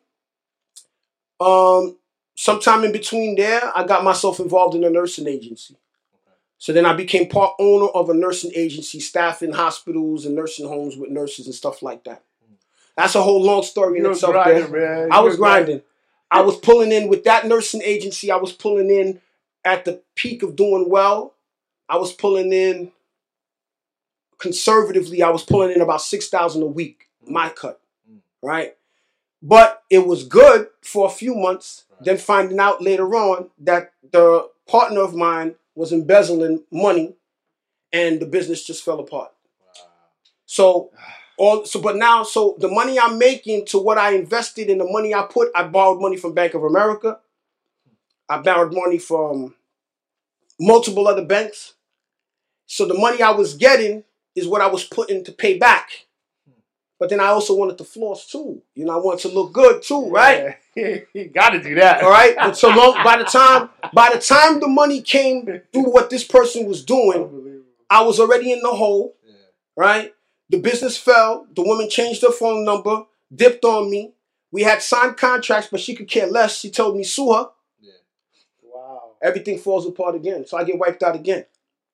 Um, sometime in between there, I got myself involved in a nursing agency. Okay. So then I became part owner of a nursing agency, staffing hospitals and nursing homes with nurses and stuff like that. Mm. That's a whole long story in itself. Grinding, there. Man. I was grinding. grinding. I was pulling in with that nursing agency. I was pulling in at the peak of doing well. I was pulling in conservatively. I was pulling in about six thousand a week, my cut, right? But it was good for a few months. Then finding out later on that the partner of mine was embezzling money, and the business just fell apart. Wow. So, all so but now, so the money I'm making to what I invested in, the money I put, I borrowed money from Bank of America. I borrowed money from multiple other banks. So the money I was getting is what I was putting to pay back. But then I also wanted to floss too. You know, I wanted to look good too, right? Yeah. You got to do that. All right. But so long, by the time, by the time the money came through what this person was doing, I was already in the hole, yeah. Right? The business fell. The woman changed her phone number, dipped on me. We had signed contracts, but she could care less. She told me sue her. Yeah. Wow. Everything falls apart again. So I get wiped out again.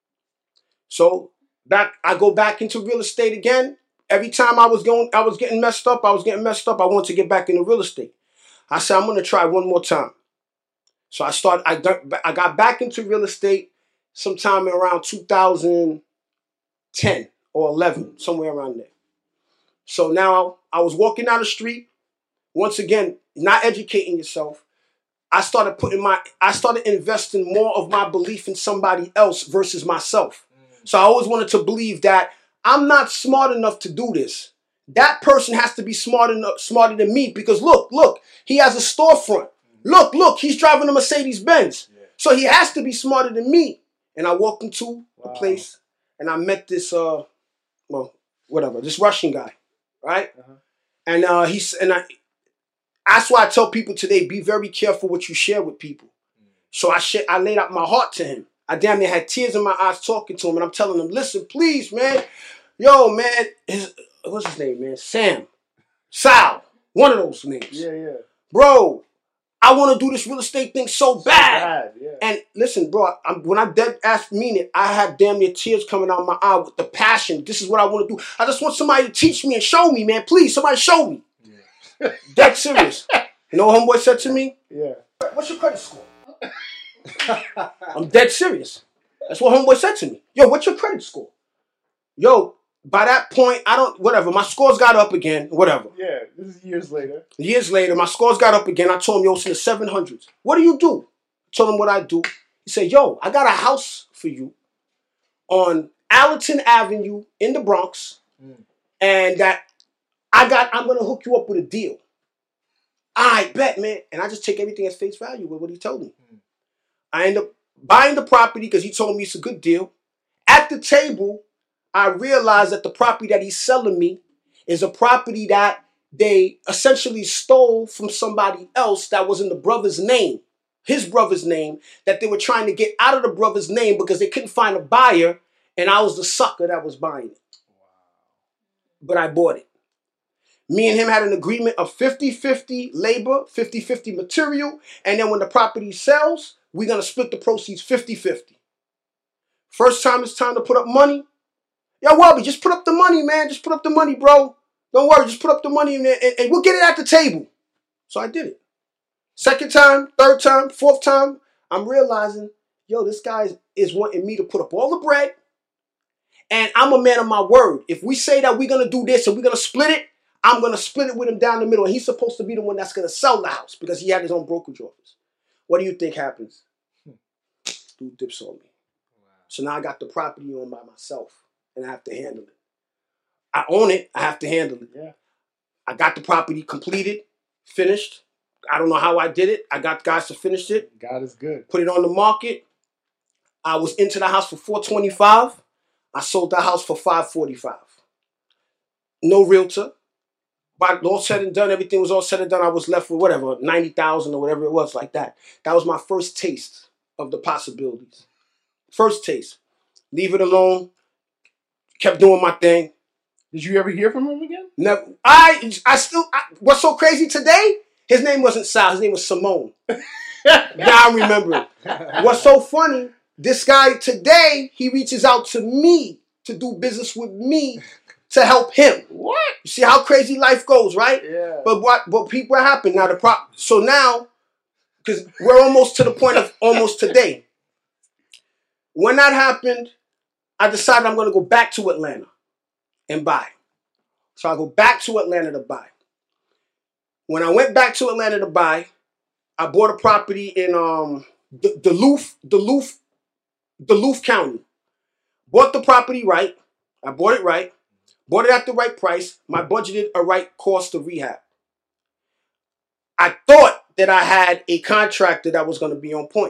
So back, I go back into real estate again. Every time I was going, I was getting messed up. I was getting messed up. I wanted to get back into real estate. I said, I'm going to try one more time. So I started, I got, I got back into real estate sometime around two thousand ten or eleven, somewhere around there. So now I was walking down the street. Once again, not educating yourself. I started putting my, I started investing more of my belief in somebody else versus myself. So I always wanted to believe that I'm not smart enough to do this. That person has to be smart enough, smarter than me because look, look, he has a storefront. Look, look, he's driving a Mercedes Benz. Yeah. So he has to be smarter than me. And I walked into wow. a place and I met this, uh, well, whatever, this Russian guy, right? Uh-huh. And uh, he's, and I, that's why I tell people today, be very careful what you share with people. Mm. So I sh- I laid out my heart to him. I damn near had tears in my eyes talking to him, and I'm telling him, listen, please, man. Yo, man, his, what's his name, man? Sam. Sal. One of those names. Yeah, yeah. Bro, I want to do this real estate thing so bad. So bad yeah. And listen, bro, I'm, when I dead ass mean it, I had damn near tears coming out of my eye with the passion. This is what I want to do. I just want somebody to teach me and show me, man. Please, somebody show me. Yeah. Dead serious. You know what homeboy said to me? Yeah. What's your credit score? I'm dead serious. That's what homeboy said to me. Yo, what's your credit score? Yo, by that point, I don't, whatever. My scores got up again, whatever. Yeah, this is years later. Years later, my scores got up again. I told him, yo, it's in the seven hundreds. What do you do? I told him what I do. He said, yo, I got a house for you on Allerton Avenue in the Bronx, mm. and that I got, I'm going to hook you up with a deal. I bet, man. And I just take everything at face value with what he told me. Mm. I end up buying the property because he told me it's a good deal. At the table, I realized that the property that he's selling me is a property that they essentially stole from somebody else that was in the brother's name, his brother's name, that they were trying to get out of the brother's name because they couldn't find a buyer, and I was the sucker that was buying it. Wow. But I bought it. Me and him had an agreement of fifty-fifty labor, fifty-fifty material, and then when the property sells, we're going to split the proceeds fifty-fifty. First time it's time to put up money. Yo, Welby, just put up the money, man. Just put up the money, bro. Don't worry, just put up the money and, and, and we'll get it at the table. So I did it. Second time, third time, fourth time, I'm realizing, yo, this guy is wanting me to put up all the bread. And I'm a man of my word. If we say that we're going to do this and we're going to split it, I'm going to split it with him down the middle. And he's supposed to be the one that's going to sell the house because he had his own brokerage office. What do you think happens? Dude dips on me. Wow. So now I got the property on by myself and I have to handle it. I own it. I have to handle it. Yeah. I got the property completed, finished. I don't know how I did it. I got guys to finish it. God is good. Put it on the market. I was into the house for four twenty-five. I sold the house for five forty-five. No realtor. But all said and done, everything was all said and done. I was left with whatever, ninety thousand or whatever it was like that. That was my first taste of the possibilities. First taste. Leave it alone. Kept doing my thing. Did you ever hear from him again? Never. I, I still, I, what's so crazy today? His name wasn't Sal. His name was Simone. Now I remember it. What's so funny, this guy today, he reaches out to me to do business with me to help him. What? You see how crazy life goes, right? Yeah. But what, but people, what happened? Now the prop. So now, because we're almost to the point of almost today. When that happened, I decided I'm going to go back to Atlanta and buy. So I go back to Atlanta to buy. When I went back to Atlanta to buy, I bought a property in um D- Duluth, Duluth, Duluth County. Bought the property right. I bought it right. Bought it at the right price. My budgeted a right cost of rehab. I thought that I had a contractor that was going to be on point.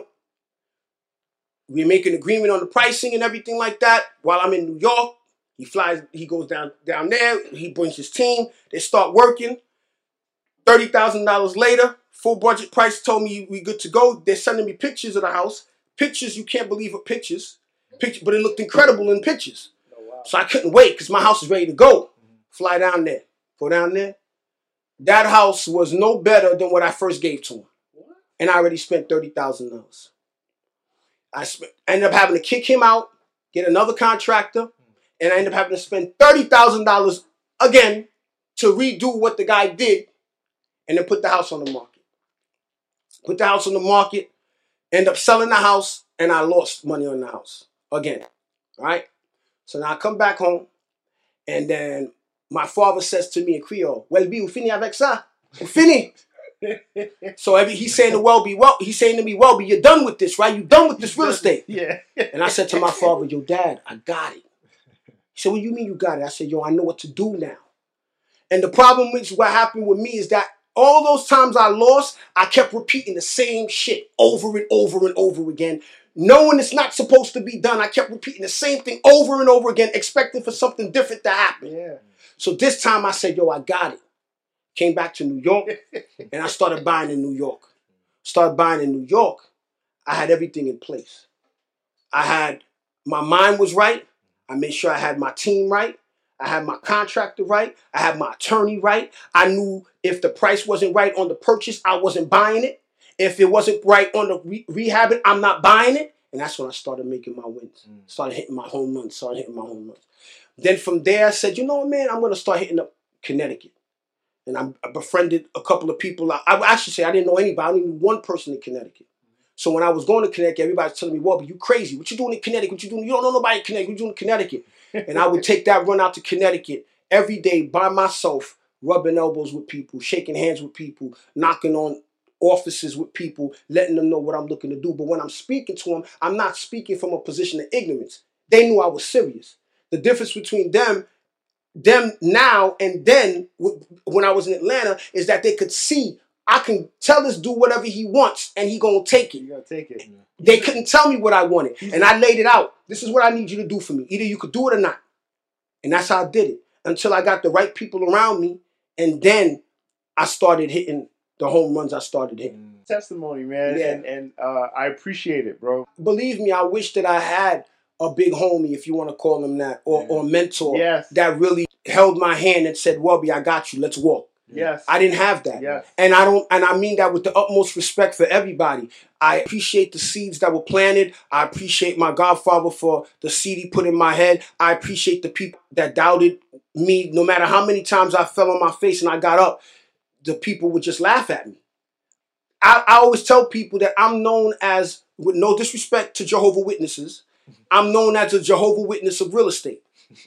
We make an agreement on the pricing and everything like that. While I'm in New York, he flies, he goes down, down there. He brings his team. They start working. thirty thousand dollars later, full budget price told me we good to go. They're sending me pictures of the house. Pictures, you can't believe are pictures. Picture, but it looked incredible in pictures. Oh, wow. So I couldn't wait because my house is ready to go. Mm-hmm. Fly down there. Go down there. That house was no better than what I first gave to him. What? And I already spent thirty thousand dollars. I spent, ended up having to kick him out, get another contractor, mm-hmm. and I ended up having to spend thirty thousand dollars again to redo what the guy did and then put the house on the market. Put the house on the market, end up selling the house, and I lost money on the house. Again, all right? So now I come back home, and then my father says to me in Creole, Welby, ou fini avec ça? Ou fini? So every, he's saying to Welby, well, he's saying to me, Welby, you're done with this, right? You're done with this real estate. Yeah. And I said to my father, yo, Dad, I got it. He said, what do you mean you got it? I said, yo, I know what to do now. And the problem with what happened with me is that all those times I lost, I kept repeating the same shit over and over and over again. Knowing it's not supposed to be done, I kept repeating the same thing over and over again, expecting for something different to happen. Yeah. So this time I said, yo, I got it. Came back to New York, and I started buying in New York. Started buying in New York. I had everything in place. I had, my mind was right. I made sure I had my team right. I had my contractor right. I had my attorney right. I knew if the price wasn't right on the purchase, I wasn't buying it. If it wasn't right on the re- rehabbing, I'm not buying it. And that's when I started making my wins. Mm. Started hitting my home runs. Started hitting my home runs. Then from there, I said, you know what, man? I'm going to start hitting up Connecticut. And I, I befriended a couple of people. I, I actually say I didn't know anybody. I only knew one person in Connecticut. So when I was going to Connecticut, everybody was telling me, well, but you crazy. What you doing in Connecticut? What you doing? You don't know nobody in Connecticut. What you doing in Connecticut? And I would take that run out to Connecticut every day by myself, rubbing elbows with people, shaking hands with people, knocking on offices with people, letting them know what I'm looking to do. But when I'm speaking to them, I'm not speaking from a position of ignorance. They knew I was serious. The difference between them, them now and then, when I was in Atlanta, is that they could see I can tell this dude whatever he wants, and he gonna take it. You gotta take it. Man. They couldn't tell me what I wanted, and I laid it out. This is what I need you to do for me. Either you could do it or not. And that's how I did it until I got the right people around me, and then I started hitting the home runs I started hitting. Testimony, man, yeah. and, and uh, I appreciate it, bro. Believe me, I wish that I had a big homie, if you want to call him that, or, yeah. or mentor yes. that really held my hand and said, Welby, I got you, let's walk. Yes. I didn't have that. Yes. And I don't and I mean that with the utmost respect for everybody. I appreciate the seeds that were planted. I appreciate my godfather for the seed he put in my head. I appreciate the people that doubted me. No matter how many times I fell on my face and I got up, the people would just laugh at me. I, I always tell people that I'm known as, with no disrespect to Jehovah's Witnesses, I'm known as a Jehovah's Witness of real estate.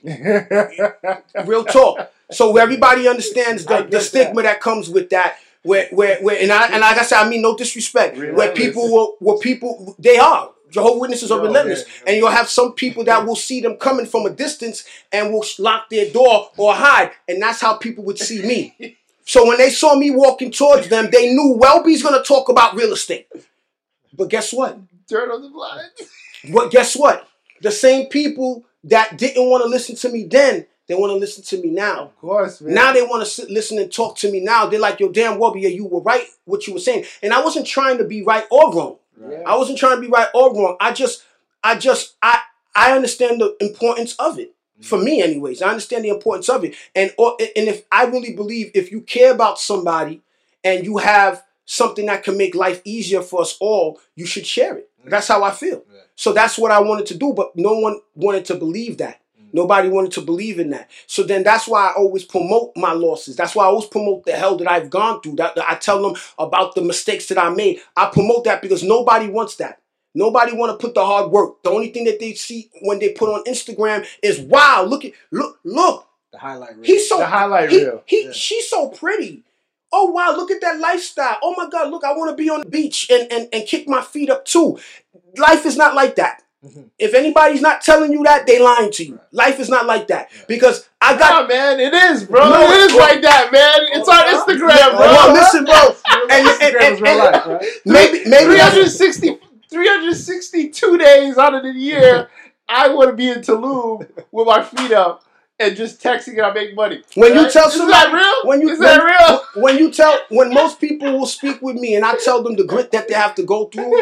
Real talk. So everybody understands the, the stigma that. that comes with that. Where, where, where, and I, and like I said, I mean no disrespect. Relentless. Where people will, where people, they are Jehovah's Witnesses are relentless, yeah, yeah. And you'll have some people that will see them coming from a distance and will lock their door or hide, and that's how people would see me. So when they saw me walking towards them, they knew Welby's gonna talk about real estate. But guess what? Turn on the blinds. What? Guess what? The same people that didn't want to listen to me then, they want to listen to me now. Of course, man. Now they want to sit, listen and talk to me now. They're like, yo, damn, Welby, yeah, you were right what you were saying. And I wasn't trying to be right or wrong. Right. I wasn't trying to be right or wrong. I just, I just, I, I understand the importance of it. Mm-hmm. For me, anyways, I understand the importance of it. And, or, and if I really believe if you care about somebody and you have something that can make life easier for us all, you should share it. Mm-hmm. That's how I feel. Yeah. So that's what I wanted to do, but no one wanted to believe that. Nobody wanted to believe in that. So then that's why I always promote my losses. That's why I always promote the hell that I've gone through. That, that I tell them about the mistakes that I made. I promote that because nobody wants that. Nobody want to put the hard work. The only thing that they see when they put on Instagram is, wow, look at look look. The highlight reel. He's so the highlight he, reel. He, yeah. She's so pretty. oh wow, look at that lifestyle. Oh my God, look, I want to be on the beach and, and, and kick my feet up too. Life is not like that. Mm-hmm. If anybody's not telling you that, they lying to you. Right. Life is not like that. Yeah. Because I got... Nah, man, it is, bro. No, it is well, like that, man. It's on Instagram, bro. Well, listen, bro. and, and, and, and, and life, right? maybe, maybe three hundred sixty, three hundred sixty-two days out of the year, I want to be in Tulum with my feet up and just texting and I make money. When right? you tell is somebody... that real? When you, is when, that real? When you tell... When most people will speak with me and I tell them the grit that they have to go through,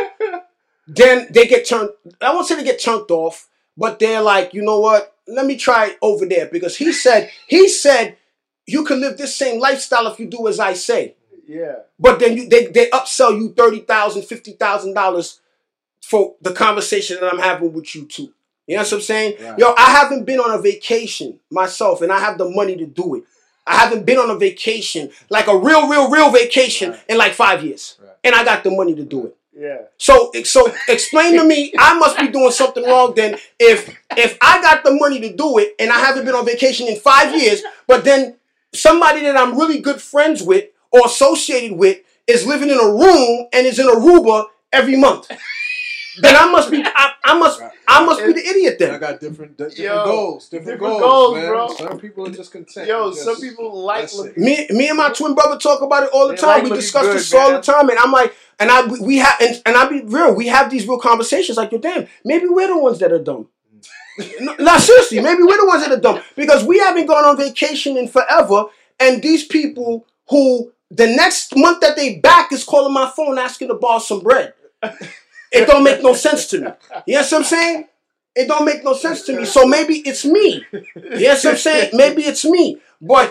then they get turned... I won't say they get chunked off. But they're like, you know what? Let me try over there. Because he said, he said, you can live this same lifestyle if you do as I say. Yeah. But then you they, they upsell you thirty thousand dollars, fifty thousand dollars for the conversation that I'm having with you too. You know what I'm saying? Right. Yo, I haven't been on a vacation myself and I have the money to do it. I haven't been on a vacation, like a real, real, real vacation right. in like five years. Right. And I got the money to do it. Yeah. So, so explain to me, I must be doing something wrong then if if I got the money to do it and I haven't been on vacation in five years, but then somebody that I'm really good friends with or associated with is living in a room and is in Aruba every month. Then I must be, I, I must, I must be the idiot then. I got different, different Yo, goals, different, different goals, goals, man. bro. Some people are just content. Yo, just, some people like looking. Me, me and my twin brother talk about it all the They time. like We discuss good, this man. all the time, and I'm like, and I, we have, and, and I be real. We have these real conversations. Like, yo, damn, maybe we're the ones that are dumb. no, no, seriously, maybe we're the ones that are dumb because we haven't gone on vacation in forever, and these people who the next month that they back is calling my phone asking to borrow some bread. It don't make no sense to me. You know what I'm saying? It don't make no sense to me. So maybe it's me. You know what I'm saying? Maybe it's me. But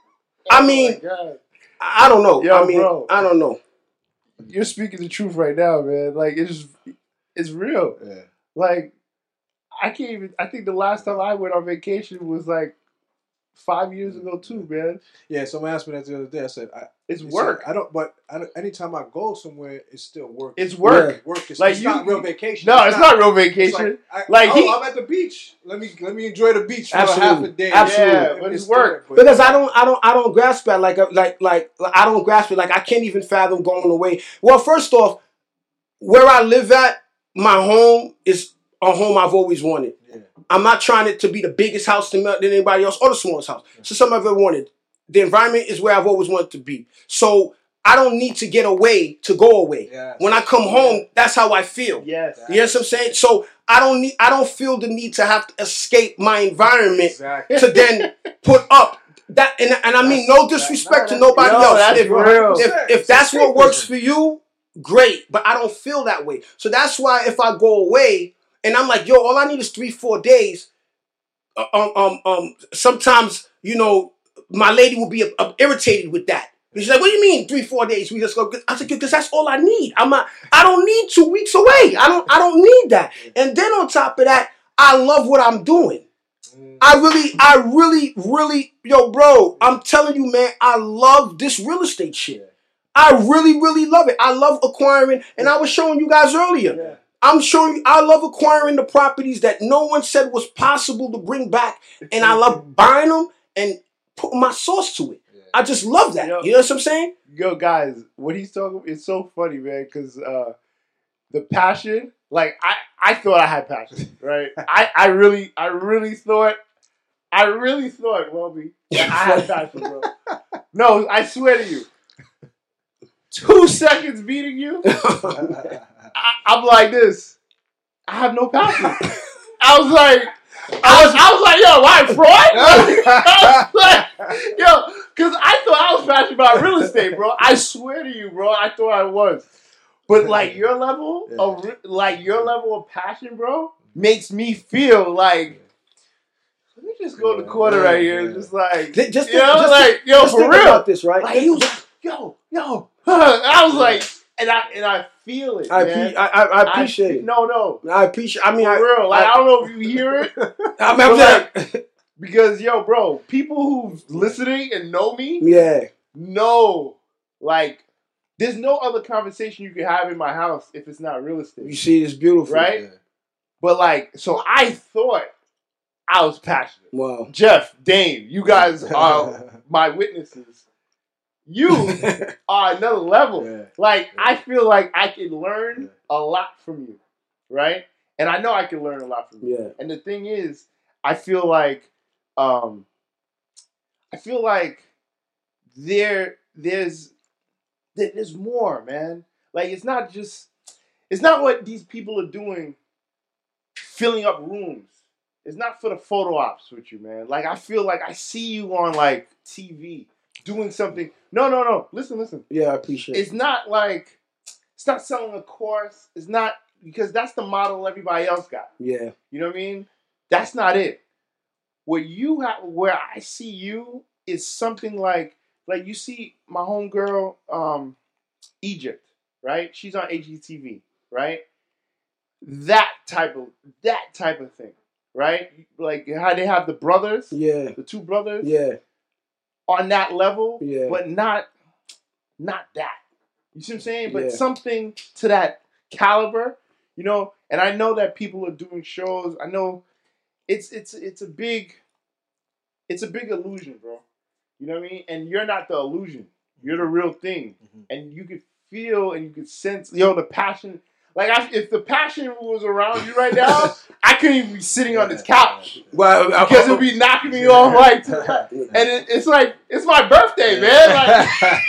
I mean, oh I don't know. Yo, I mean, bro. I don't know. You're speaking the truth right now, man. Like it's it's real. Yeah. Like I can't even. I think the last time I went on vacation was like five years ago too, man. Yeah, someone asked me that the other day. I said, I, It's work. Said, I don't, but I don't, anytime I go somewhere, it's still work. It's work. Yeah, work. It's, like it's you, not real vacation. No, it's, it's not, not real vacation. It's like, I, like oh, he, I'm at the beach. Let me let me enjoy the beach for Absolutely. a half a day. Absolutely. Yeah, but it's work. There, but Because I don't, I don't, I don't grasp it. Like, like, like, I don't grasp it. Like, I can't even fathom going away. Well, first off, where I live at, my home is a home I've always wanted. Yeah. I'm not trying it to be the biggest house than anybody else or the smallest house. Yeah. So something I've ever wanted. The environment is where I've always wanted to be. So I don't need to get away to go away. Yes. When I come home, that's how I feel. Yes. You know what I'm saying? So I don't need, I don't feel the need to have to escape my environment exactly. to then put up that. And, and I mean, no disrespect to nobody yo, else. That's if, real. if, if that's what works for you, great. But I don't feel that way. So that's why if I go away and I'm like, yo, all I need is three, four days. Um, um, um. Sometimes, you know, my lady will be uh, irritated with that. She's like, what do you mean three, four days? We just go. I said, because that's all I need. I'm not, I don't need two weeks away. I don't, I don't need that. And then on top of that, I love what I'm doing. I really, I really, really, yo, bro, I'm telling you, man, I love this real estate shit. I really, really love it. I love acquiring, and I was showing you guys earlier. Yeah. I'm showing you, I love acquiring the properties that no one said was possible to bring back, and I love buying them and putting my sauce to it. Yeah. I just love that. Yo, you know what I'm saying? Yo, guys, what he's talking about is so funny, man, because uh, the passion, like, I, I thought I had passion, right? I, I really, I really thought, I really thought, Welby, that I had passion, bro. No, I swear to you. Two seconds beating you, I, I'm like this. I have no passion. I was like, I was, I was like, yo, why fraud? I was like, yo, because I thought I was passionate about real estate, bro. I swear to you, bro, I thought I was. But like your level yeah. of, like your level of passion, bro, makes me feel like. Let me just go to the corner yeah, right here yeah. and just like, just, just you know, just, like, yo, just for think real. About this, right? Like, he was like, yo, yo. I was like, and I and I feel it. I man. Pre- I, I, I appreciate I, it. No, no, I appreciate. I mean, for I, real. Like I, I don't know if you hear it. I mean, I'm like, because yo, bro, people who's listening and know me, yeah, know like there's no other conversation you can have in my house if it's not real estate. You see, it's beautiful, right? Yeah. But like, so I thought I was passionate. Wow, Jeff, Dane, you guys are my witnesses. you are another level. Yeah. Like, Yeah. I feel like I can learn Yeah. a lot from you, right? And I know I can learn a lot from you. Yeah. And the thing is, I feel like, um, I feel like there, there's, there, there's more, man. Like, it's not just, it's not what these people are doing, filling up rooms. It's not for the photo ops with you, man. Like, I feel like I see you on, like, T V doing something. No, no, no. Listen, listen. Yeah, I appreciate It's it. not like, it's not selling a course. It's not, because that's the model everybody else got. Yeah. You know what I mean? That's not it. What you have, where I see you is something like, like you see my homegirl, um, Egypt, right? She's on A G T V, right? That type of, that type of thing, right? Like how they have the brothers, Yeah. the two brothers, Yeah. on that level, Yeah. but not, not that. You see what I'm saying? But Yeah. something to that caliber, you know. And I know that people are doing shows. I know it's it's it's a big, it's a big illusion, bro. You know what I mean? And you're not the illusion. You're the real thing. Mhm. And you could feel and you could sense, yo, the passion. Like I, if the passion was around you right now, I couldn't even be sitting on this couch Well, I- because it'd be knocking me off like. And it, it's like it's my birthday, man. Like,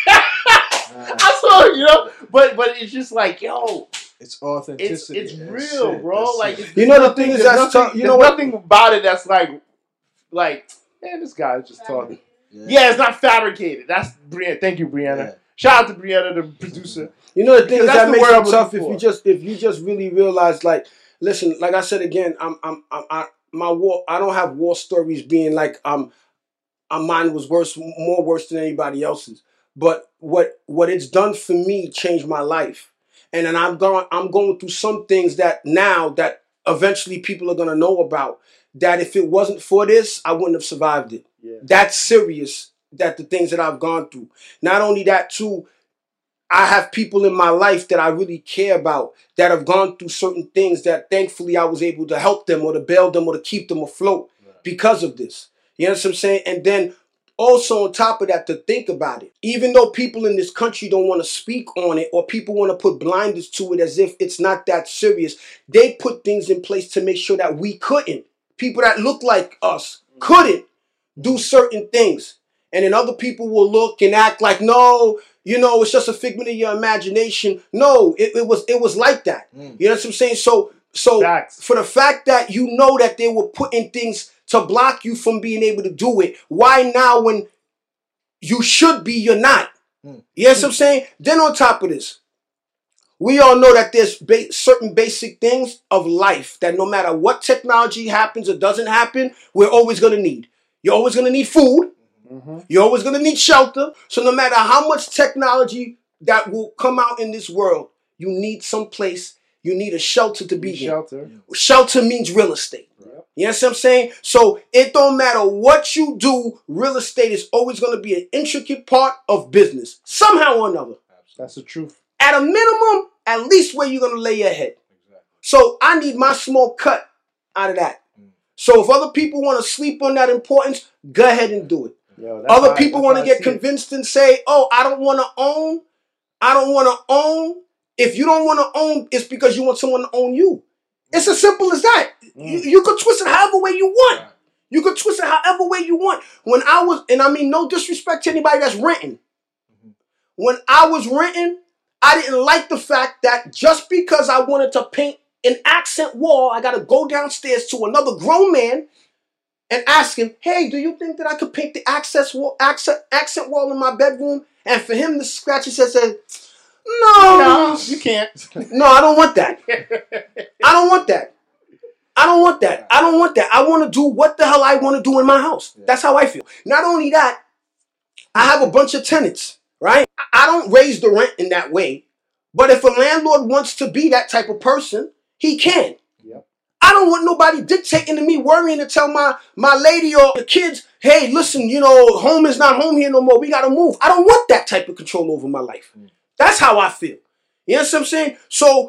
I saw, you know, but but it's just like, yo, It's it's authenticity. it's That's real, it. bro. That's Like, it. it's, You know the nothing- thing is there's that's nothing, tough. You there's know what? nothing about it that's like, like, man, this guy's just talking. Yeah. Yeah, it's not fabricated. That's Brianna. Thank you, Brianna. Yeah. Shout out to Brianna, the producer. You know the thing is Because that's that the makes word I'm it tough looking if for. you just if you just really realize, like, listen, like I said again, I'm I'm I'm I, my war. I don't have war stories being like um, uh, mine was worse, more worse than anybody else's. But what what it's done for me changed my life, and then I'm going I'm going through some things that now that eventually people are gonna know about. That if it wasn't for this, I wouldn't have survived it. Yeah. That's serious. That the things that I've gone through. Not only that, too. I have people in my life that I really care about that have gone through certain things that thankfully I was able to help them or to bail them or to keep them afloat because of this. You know what I'm saying? And then also on top of that, to think about it, even though people in this country don't want to speak on it or people want to put blinders to it as if it's not that serious, they put things in place to make sure that we couldn't. People that look like us couldn't do certain things. And then other people will look and act like, no, you know, it's just a figment of your imagination. No, it, it was it was like that. Mm. You know what I'm saying? So so Facts. for the fact that you know that they were putting things to block you from being able to do it, why now when you should be, you're not? Mm. You know what I'm saying? Then on top of this, we all know that there's ba- certain basic things of life that no matter what technology happens or doesn't happen, we're always going to need. You're always going to need food. Mm-hmm. You're always going to need shelter. So no matter how much technology that will come out in this world, you need some place. You need a shelter to be in. Shelter. Shelter means real estate. Yep. You know what I'm saying? So it don't matter what you do, real estate is always going to be an intricate part of business, somehow or another. That's the truth. At a minimum, at least where you're going to lay your head. So I need my small cut out of that. So if other people want to sleep on that importance, go ahead and do it. Yo, that's Other how I- people that's want how to I get see it. convinced and say, oh, I don't want to own. I don't want to own. If you don't want to own, it's because you want someone to own you. It's as simple as that. Mm. You, you could twist it however way you want. You could twist it however way you want. When I was, and I mean no disrespect to anybody that's renting. When I was renting, I didn't like the fact that just because I wanted to paint an accent wall, I got to go downstairs to another grown man and ask him, hey, do you think that I could paint the access wall, accent, accent wall in my bedroom? And for him to scratch his head and say, no, No, you can't. no, I don't want that. I don't want that. I don't want that. I don't want that. I want to do what the hell I want to do in my house. That's how I feel. Not only that, I have a bunch of tenants, right? I don't raise the rent in that way. But if a landlord wants to be that type of person, he can. Yep. I don't want nobody dictating to me, worrying to tell my, my lady or the kids, hey, listen, you know, home is not home here no more. We got to move. I don't want that type of control over my life. Mm. That's how I feel. You know what I'm saying? So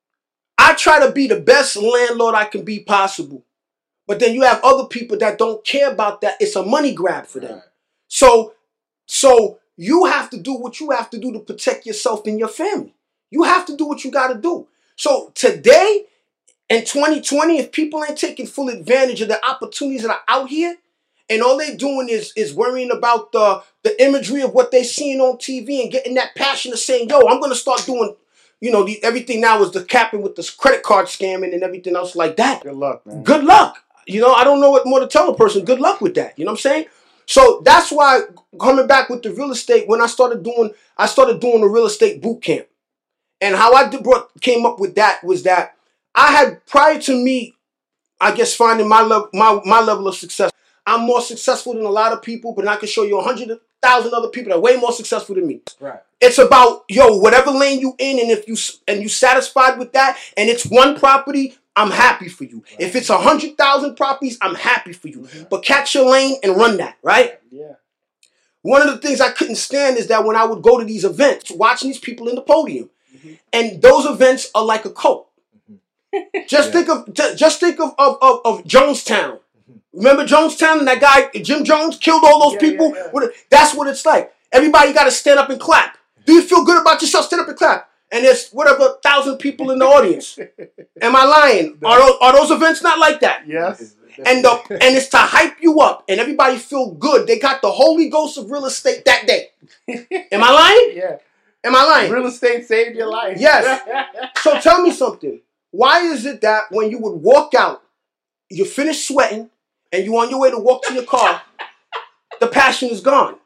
I try to be the best landlord I can be possible. But then you have other people that don't care about that. It's a money grab for them. Right. So, so you have to do what you have to do to protect yourself and your family. You have to do what you got to do. So today, in twenty twenty, if people ain't taking full advantage of the opportunities that are out here, and all they're doing is, is worrying about the, the imagery of what they're seeing on T V and getting that passion of saying, yo, I'm going to start doing, you know, the, everything now is the capping with this credit card scamming and everything else like that. Good luck, man. Good luck. You know, I don't know what more to tell a person. Good luck with that. You know what I'm saying? So that's why, coming back with the real estate, when I started doing, I started doing a real estate boot camp. And how I did, brought, came up with that was that I had, prior to me, I guess, finding my, level, my, my level of success, I'm more successful than a lot of people, but I can show you a hundred thousand other people that are way more successful than me. Right. It's about, yo, whatever lane you in, and if you and you satisfied with that, and it's one property, I'm happy for you. Right. If it's a hundred thousand properties, I'm happy for you. Mm-hmm. But catch your lane and run that, right? Yeah. One of the things I couldn't stand is that when I would go to these events, watching these people in the podium, mm-hmm. and those events are like a cult. Mm-hmm. Just yeah. think of just think of of, of, of Jonestown. Remember Jonestown and that guy, Jim Jones, killed all those yeah, people? Yeah, yeah. That's what it's like. Everybody got to stand up and clap. Do you feel good about yourself? Stand up and clap. And there's whatever thousand people in the audience. Am I lying? Are those, are those events not like that? Yes. And the, and it's to hype you up and everybody feel good. They got the Holy Ghost of real estate that day. Am I lying? Yeah. Am I lying? Real estate saved your life. Yes. So tell me something. Why is it that when you would walk out, you finish sweating, and you on your way to walk to your car, the passion is gone?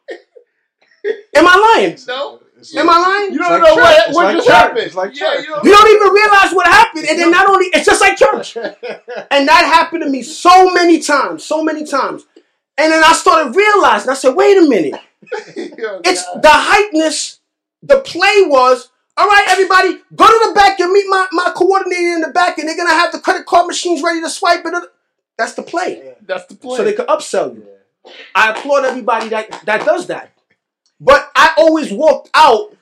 Am I lying? No. Like, Am I lying? You don't like know church. what, It's what like just church. happened. It's like Yeah, church. you don't, You don't even realize what happened. And then not only, it's just like church. And that happened to me so many times, so many times. And then I started realizing, I said, wait a minute. oh, It's God. the hypeness. The play was, all right, everybody, go to the back and meet my, my coordinator in the back, and they're going to have the credit card machines ready to swipe it. That's the play. That's the play. So they could upsell you. I applaud everybody that, that does that. But I always walked out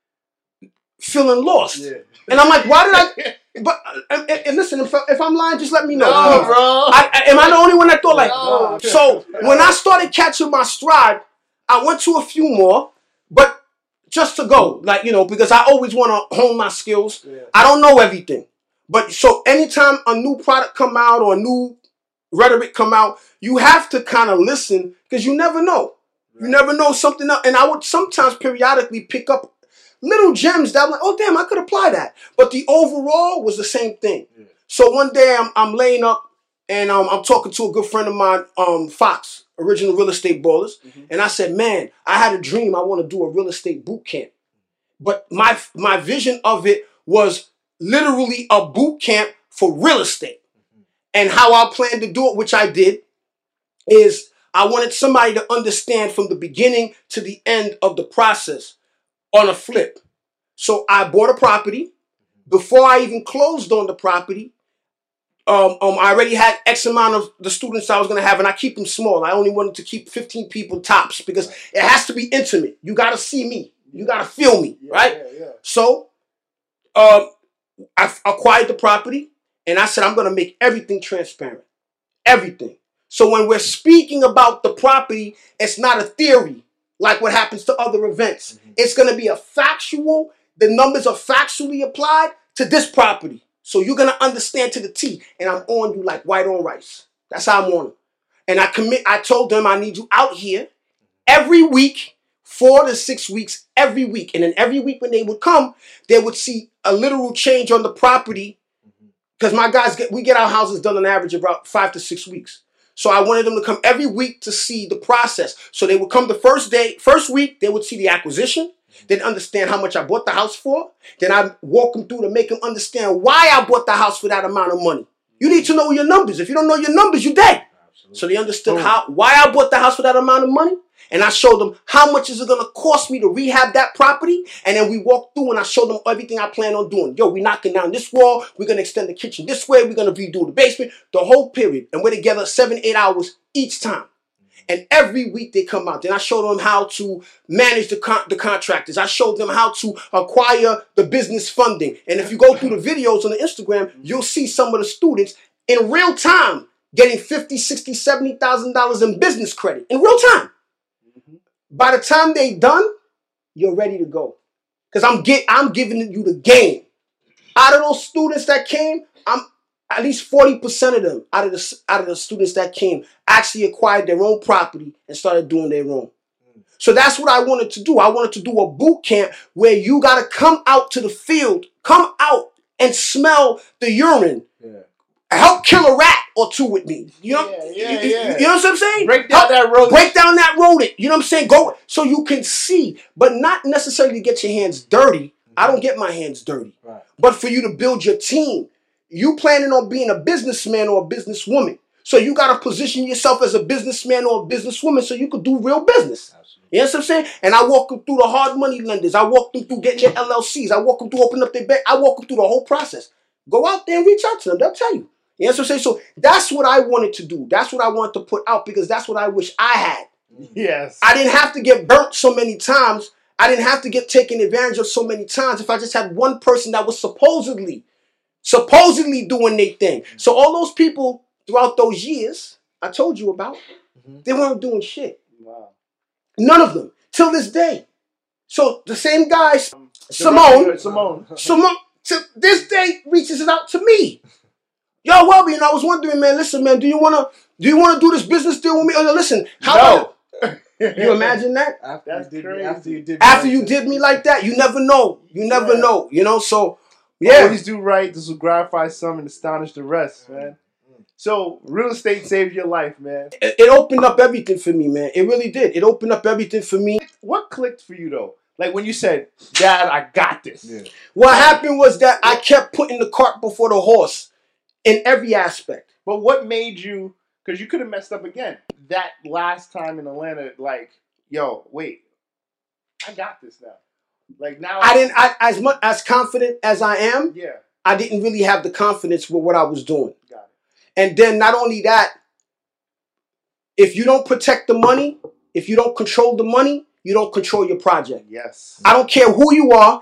feeling lost. Yeah. And I'm like, why did I? But and, and listen, if, I, if I'm lying, just let me know. No, bro. I, I, am I the only one that thought like? No. So when I started catching my stride, I went to a few more, but just to go, like, you know, because I always want to hone my skills. Yeah. I don't know everything, but so anytime a new product come out or a new rhetoric come out, you have to kind of listen because you never know. You never know something else. And I would sometimes periodically pick up little gems that I'm like, oh, damn, I could apply that. But the overall was the same thing. Yeah. So one day I'm, I'm laying up and um, I'm talking to a good friend of mine, um, Fox, Original Real Estate Ballers. Mm-hmm. And I said, man, I had a dream. I want to do a real estate boot camp. But my, my vision of it was literally a boot camp for real estate. Mm-hmm. And how I planned to do it, which I did, is I wanted somebody to understand from the beginning to the end of the process on a flip. So I bought a property. Before I even closed on the property, um, um, I already had X amount of the students I was going to have, and I keep them small. I only wanted to keep fifteen people tops because it has to be intimate. You got to see me. You got to feel me, Yeah, right? yeah, yeah. So um, I acquired the property, and I said, I'm going to make everything transparent. Everything. So when we're speaking about the property, it's not a theory like what happens to other events. Mm-hmm. It's going to be a factual, the numbers are factually applied to this property. So you're going to understand to the T, and I'm on you like white on rice. That's how I'm on them. And I commit, I told them I need you out here every week, four to six weeks, every week. And then every week when they would come, they would see a literal change on the property because my guys, get we get our houses done on average about five to six weeks. So I wanted them to come every week to see the process. So they would come the first day, first week, they would see the acquisition. They'd understand how much I bought the house for. Then I'd walk them through to make them understand why I bought the house for that amount of money. You need to know your numbers. If you don't know your numbers, you're dead. Absolutely. So they understood how why I bought the house for that amount of money. And I showed them how much is it going to cost me to rehab that property. And then we walked through and I showed them everything I plan on doing. Yo, we're knocking down this wall. We're going to extend the kitchen this way. We're going to redo the basement, the whole period. And we're together seven, eight hours each time. And every week they come out. Then I showed them how to manage the con- the contractors. I showed them how to acquire the business funding. And if you go through the videos on the Instagram, you'll see some of the students in real time getting fifty, sixty, seventy thousand dollars in business credit in real time. By the time they done, you're ready to go. Because I'm get I'm giving you the game. Out of those students that came, I'm at least forty percent of them out of the out of the students that came actually acquired their own property and started doing their own. So that's what I wanted to do. I wanted to do a boot camp where you got to come out to the field, come out and smell the urine. Yeah. Help kill a rat or two with me. You know, yeah, yeah, you, yeah. you know what I'm saying? Break down Help, that rodent. Break down that rodent. You know what I'm saying? Go so you can see, but not necessarily get your hands dirty. I don't get my hands dirty. Right. But for you to build your team, you planning on being a businessman or a businesswoman. So you got to position yourself as a businessman or a businesswoman so you could do real business. Absolutely. You know what I'm saying? And I walk them through the hard money lenders. I walk them through getting your L L Cs. I walk them through opening up their bank. I walk them through the whole process. Go out there and reach out to them. They'll tell you. You know what I'm saying? So that's what I wanted to do. That's what I wanted to put out because that's what I wish I had. Yes. I didn't have to get burnt so many times. I didn't have to get taken advantage of so many times if I just had one person that was supposedly, supposedly doing their thing. So all those people throughout those years I told you about, mm-hmm. they weren't doing shit. Wow. None of them. Till this day. So the same guy, um, Simone, Simone, Simone, to this day reaches it out to me. Yo, Welby, and I was wondering, man, listen, man, do you wanna do you wanna do this business deal with me? Or listen, how no. about you imagine that? After That's you did, crazy. After you did, after like you that. did me like that, you never know. You never yeah. know. You know, so yeah. Always do right. This will gratify some and astonish the rest, man. So real estate saved your life, man. It, it opened up everything for me, man. It really did. It opened up everything for me. What clicked for you though? Like when you said, "Dad, I got this." Yeah. What happened was that I kept putting the cart before the horse in every aspect. But what made you? Because you could have messed up again. That last time in Atlanta, like, yo, wait, I got this now. Like now, I didn't. I, as much as confident as I am, yeah, I didn't really have the confidence with what I was doing. Got it. And then not only that, if you don't protect the money, if you don't control the money, you don't control your project. Yes. I don't care who you are.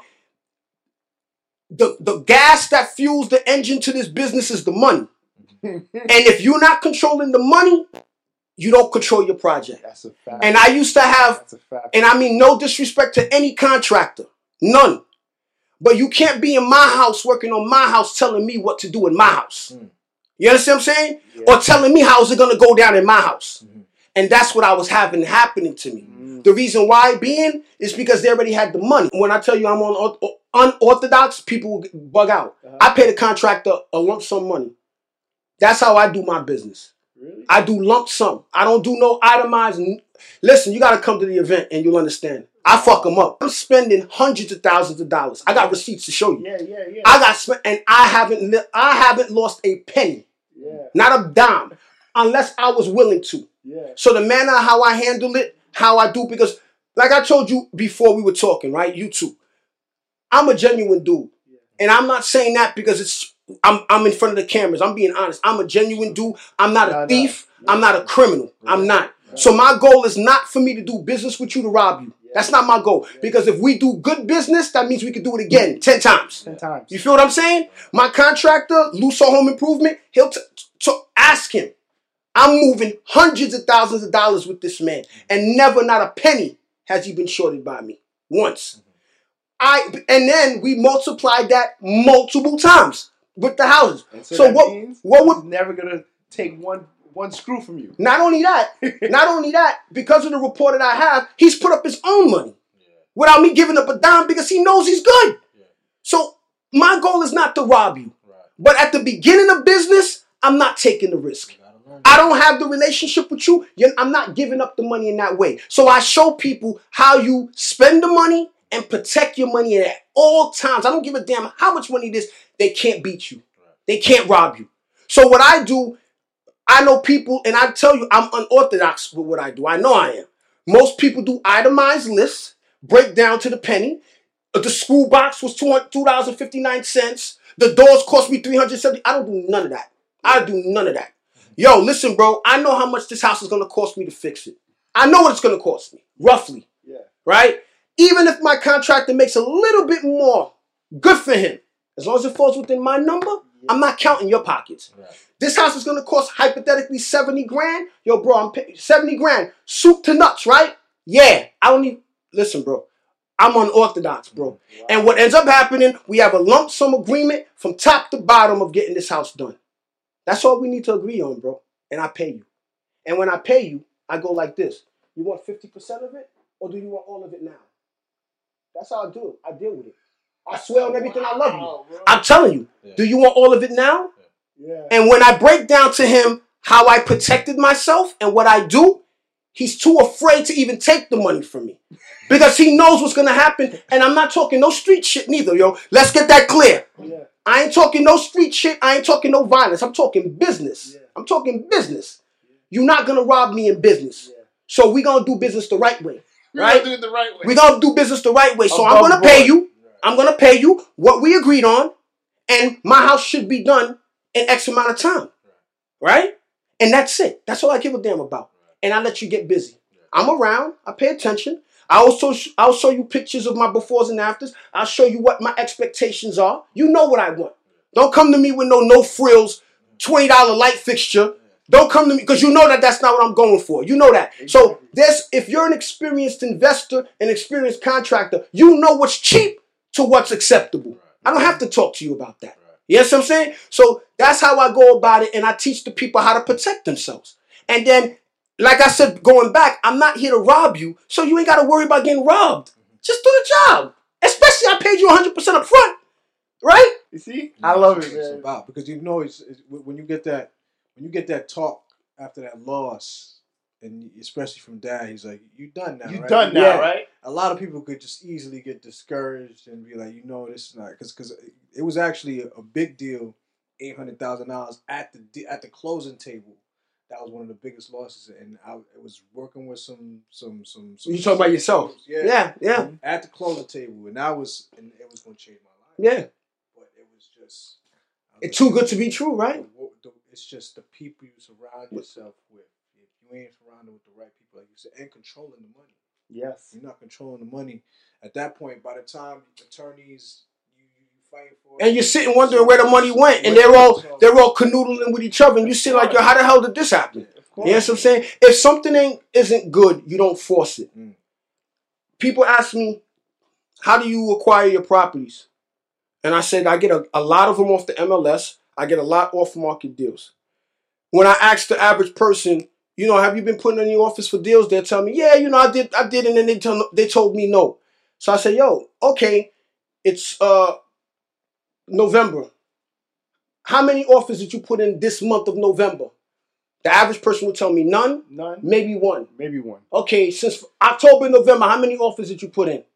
The, the gas that fuels the engine to this business is the money. And if you're not controlling the money, you don't control your project. That's a fact. And I used to have, That's a fact. and I mean no disrespect to any contractor. None. But you can't be in my house working on my house telling me what to do in my house. Mm. You understand what I'm saying? Yeah. Or telling me how is it going to go down in my house. Mm-hmm. And that's what I was having happening to me. Mm-hmm. The reason why being is because they already had the money. When I tell you I'm on unorthodox, people bug out. Uh-huh. I pay the contractor a lump sum money. That's how I do my business. Really? I do lump sum. I don't do no itemized. Listen, you got to come to the event and you'll understand. I fuck them up. I'm spending hundreds of thousands of dollars. I got receipts to show you. Yeah, yeah, yeah. I got spent, and I haven't, li- I haven't lost a penny. Yeah. Not a dime, unless I was willing to. Yeah. So the manner how I handle it, how I do, because like I told you before we were talking, right? You too. I'm a genuine dude, yeah. And I'm not saying that because it's. I'm I'm in front of the cameras. I'm being honest. I'm a genuine dude. I'm not a no, thief. No. I'm not a criminal. Yeah. I'm not. Yeah. So my goal is not for me to do business with you to rob you. Yeah. That's not my goal. Yeah. Because if we do good business, that means we can do it again ten times. Ten times. You feel what I'm saying? My contractor, Luso Home Improvement, he'll t- t- ask him. I'm moving hundreds of thousands of dollars with this man, and never, not a penny, has he been shorted by me once. Mm-hmm. I and then we multiplied that multiple times. With the houses. And so so that what, means what would he's never gonna take one one screw from you. Not only that, not only that, because of the report that I have, he's put up his own money. Yeah. Without me giving up a dime because he knows he's good. Yeah. So my goal is not to rob you. Right. But at the beginning of business, I'm not taking the risk. I don't have the relationship with you. I'm not giving up the money in that way. So I show people how you spend the money and protect your money at all times. I don't give a damn how much money it is. They can't beat you. They can't rob you. So what I do, I know people, and I tell you, I'm unorthodox with what I do. I know I am. Most people do itemized lists, break down to the penny. The school box was two dollars and fifty-nine cents. The doors cost me three hundred seventy dollars. I don't do none of that. I do none of that. Yo, listen, bro, I know how much this house is going to cost me to fix it. I know what it's going to cost me, roughly. Yeah. Right? Even if my contractor makes a little bit more, good for him. As long as it falls within my number, yeah. I'm not counting your pockets. Right. This house is going to cost hypothetically seventy grand. Yo, bro, I'm paying seventy grand. Soup to nuts, right? Yeah. I don't need, listen, bro. I'm unorthodox, bro. Wow. And what ends up happening, we have a lump sum agreement from top to bottom of getting this house done. That's all we need to agree on, bro. And I pay you. And when I pay you, I go like this. You want fifty percent of it, or do you want all of it now? That's how I do it. I deal with it. I swear on everything I love you. I'm telling you. Yeah. Do you want all of it now? Yeah. And when I break down to him how I protected myself and what I do, he's too afraid to even take the money from me. Because he knows what's going to happen. And I'm not talking no street shit neither, yo. Let's get that clear. Yeah. I ain't talking no street shit. I ain't talking no violence. I'm talking business. Yeah. I'm talking business. Yeah. You're not going to rob me in business. Yeah. So we're going to do business the right way. Right? We're going to do it the right way. We're going to do business the right way. So Above I'm going to pay you. I'm going to pay you what we agreed on. And my house should be done in X amount of time. Right? And that's it. That's all I give a damn about. And I let you get busy. I'm around. I pay attention. I also sh- I'll show you pictures of my befores and afters. I'll show you what my expectations are. You know what I want. Don't come to me with no no frills, twenty dollars light fixture. Don't come to me because you know that that's not what I'm going for. You know that. So this, if you're an experienced investor, an experienced contractor, you know what's cheap to what's acceptable. I don't have to talk to you about that. You know what I'm saying? So that's how I go about it, and I teach the people how to protect themselves. And then, like I said, going back, I'm not here to rob you, so you ain't got to worry about getting robbed. Just do the job. Especially I paid you one hundred percent up front. Right? You see? I love it. It's about, because you know, it's, it's, when you get that, when you get that talk after that loss, and especially from Dad, he's like, "You done now? You right? done now, yeah. right?" A lot of people could just easily get discouraged and be like, "You know, this is not," because because it was actually a, a big deal, eight hundred thousand dollars at the at the closing table. That was one of the biggest losses, and I it was working with some some some. some you talk about yourself, yeah, yeah, yeah. At the closing table, and that was and it was going to change my life. Yeah, but it was just it's too good to be true, right? The, the, it's just the people you surround yourself with. If you ain't surrounded with the right people, like you said, and controlling the money. Yes, you're not controlling the money. At that point, by the time attorneys. And you're sitting wondering where the money went, and they're all they're all canoodling with each other, and you sit like, yo, how the hell did this happen? You know what I'm saying? If something ain't isn't good, you don't force it. Mm. People ask me, how do you acquire your properties? And I said, I get a, a lot of them off the M L S. I get a lot off market deals. When I ask the average person, you know, have you been putting in your office for deals? They'll tell me, yeah, you know, I did, I did, and then they tell, they told me no. So I say, yo, okay, it's uh. November. How many offers did you put in this month of November? The average person would tell me none. None. Maybe one. Maybe one. Okay, since October, November, how many offers did you put in?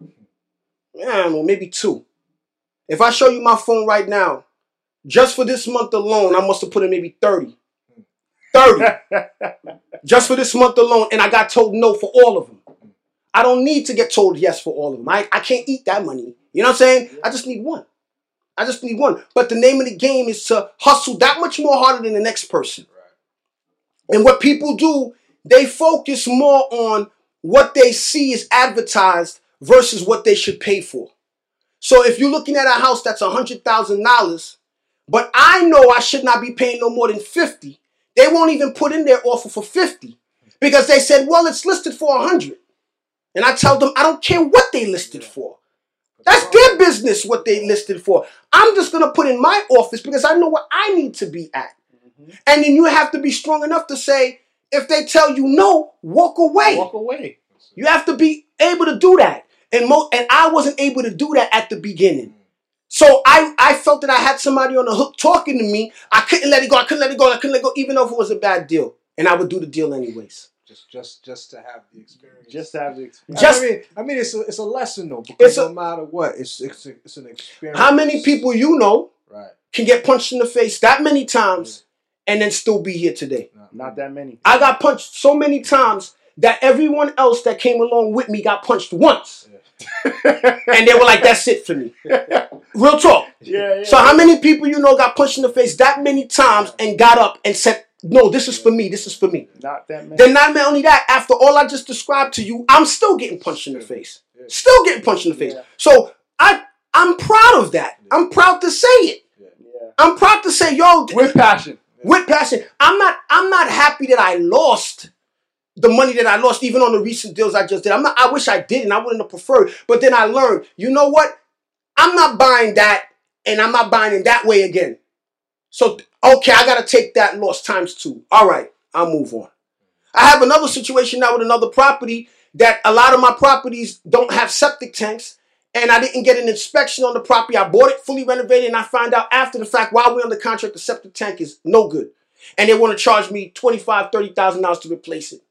I don't know, maybe two. If I show you my phone right now, just for this month alone, I must have put in maybe thirty. thirty. Just for this month alone, and I got told no for all of them. I don't need to get told yes for all of them. I, I can't eat that money. You know what I'm saying? I just need one. I just need one. But the name of the game is to hustle that much more harder than the next person. Right. And what people do, they focus more on what they see is advertised versus what they should pay for. So if you're looking at a house that's one hundred thousand dollars, but I know I should not be paying no more than fifty, they won't even put in their offer for fifty because they said, well, it's listed for one hundred. And I tell them, I don't care what they listed yeah. for. That's their business, what they listed for. I'm just going to put in my office because I know where I need to be at. Mm-hmm. And then you have to be strong enough to say, if they tell you no, walk away. Walk away. You have to be able to do that. And mo- and I wasn't able to do that at the beginning. So I, I felt that I had somebody on the hook talking to me. I couldn't let it go. I couldn't let it go. I couldn't let it go, even though if it was a bad deal. And I would do the deal anyways. Just, just, just to have the experience. Just to have the experience. Just, I mean, I mean, it's a, it's a lesson though. Because no a, matter what, it's, it's, a, it's an experience. How many people you know right. can get punched in the face that many times yeah. and then still be here today? Not, not that many. I got punched so many times that everyone else that came along with me got punched once, yeah. and they were like, "That's it for me." Real talk. Yeah, yeah, so how many people you know got punched in the face that many times and got up and said, no, this is for me. This is for me. Not that many. Then not only that, after all I just described to you, I'm still getting punched in the face. Yeah. Still getting punched in the face. Yeah. So I, I'm proud of that. Yeah. I'm proud to say it. Yeah. I'm proud to say, yo, with passion. With passion. I'm not. I'm not happy that I lost. the money that I lost even on the recent deals I just did. I'm not, I wish I didn't. I wouldn't have preferred. But then I learned, you know what? I'm not buying that, and I'm not buying in that way again. So, okay, I got to take that loss times two. All right, I'll move on. I have another situation now with another property that a lot of my properties don't have septic tanks, and I didn't get an inspection on the property. I bought it fully renovated, and I find out after the fact, while we're under contract, the septic tank is no good. And they want to charge me twenty-five thousand dollars, thirty thousand dollars to replace it.